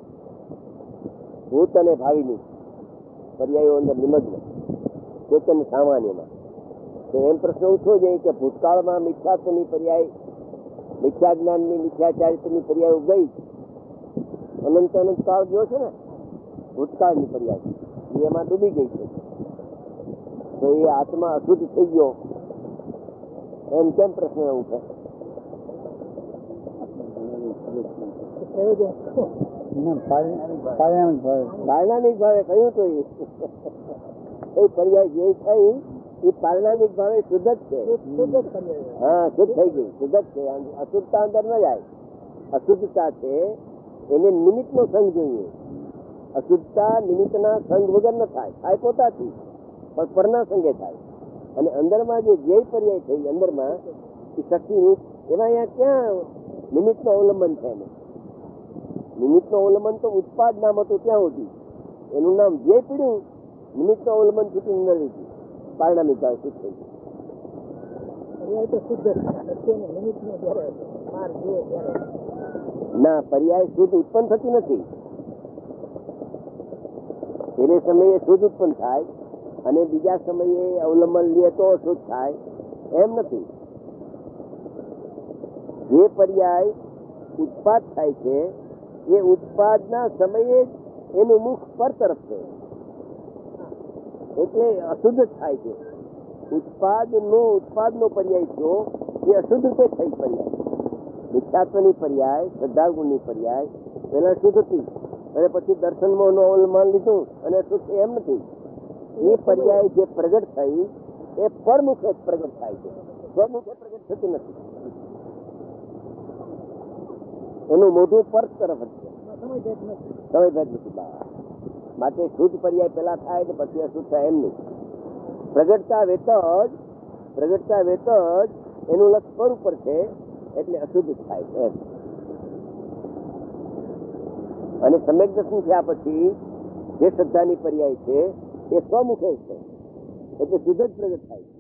ભૂત અને ભાવિની પર્યાયો અંદર નિમગ્ન, ચૈતન્ય સામાન્યમાં. તો એમ પ્રશ્ન ઉઠવો જોઈએ કે ભૂતકાળમાં મિથ્યાત્વની પર્યાય, મિથ્યા જ્ઞાનની, મિથ્યા ચારિત્રની પર્યાયો ગઈ, અનંત અનંત કાળ જો છે ને ભૂતકાળની પર્યાય એમાં ડૂબી ગઈ છે. તો એ આત્મા અશુદ્ધ થઈ ગયો એમ કેમ પ્રશ્ન ઉઠે? પારણામિક ભાવે કહ્યું તો એ પર્યાય જે થઈ એ પારણામિક ભાવે શુદ્ધ જ છે. હા, શુદ્ધ થઈ ગઈ, શુદ્ધ જ છે. અશુદ્ધતા અંદર ન જાય. અશુદ્ધતા છે એને નિમિત્ત નો સંગ જોઈએ. અશુદ્ધતા નિમિત્તના સંગ વગર ન થાય, થાય પોતાથી, પણ પરના સંગે થાય. અને અંદરમાં જે ધ્યેય પર્યાય થઈ અંદરમાં એ શક્તિનું, એમાં અહીંયા ક્યાં નિમિત્તનું અવલંબન છે? નિમિત્તનું અવલંબન તો ઉત્પાદ નામ હતું ત્યાં સુધી, એનું નામ ધ્યેય પીડ્યું, નિમિત્તનું અવલંબન છૂટી ન લીધું, પારણામિક ભાવ શુદ્ધ થઈ ગયું. ના, પર્યાય શુદ્ધ ઉત્પન્ન થતી નથી. પેલે સમયે શુદ્ધ ઉત્પન્ન થાય અને બીજા સમયે અવલંબન લે તો શુદ્ધ થાય એમ નથી. જે પર્યાય ઉત્પાદ થાય છે એ ઉત્પાદના સમયે જ એનું મુખ પર તરફ છે એટલે અશુદ્ધ થાય છે. ઉત્પાદનો પર્યાય જો એ અશુદ્ધ રૂપે થઈ પર્યાય. મિથ્યાત્વની પર્યાય, શ્રદ્ધાગુણની પર્યાય પહેલા શુદ્ધ હતી અને પછી દર્શનમાં અવલંબન લીધું અને અશુદ્ધ એમ નથી. એ પર્યાય જે પ્રગટ થઈ એ પરમુખે પ્રગટ થાય છે, સ્વમુખે પ્રગટ થતી નથી. એનું મોઢું પર તરફ જ છે, સમય ભેદ નથી. માટે શુદ્ધ પર્યાય પેલા થાય ને પછી અશુદ્ધ થાય એમ નહીં. પ્રગટતા વેત જ એનું લક્ષ પર ઉપર છે એટલે અશુદ્ધ થાય છે એમ. અને સમ્યક દર્શન થયા પછી જે શ્રદ્ધાની પર્યાય છે એ સ્વમુખે છે એટલે શુદ્ધ જ પ્રગટ થાય છે.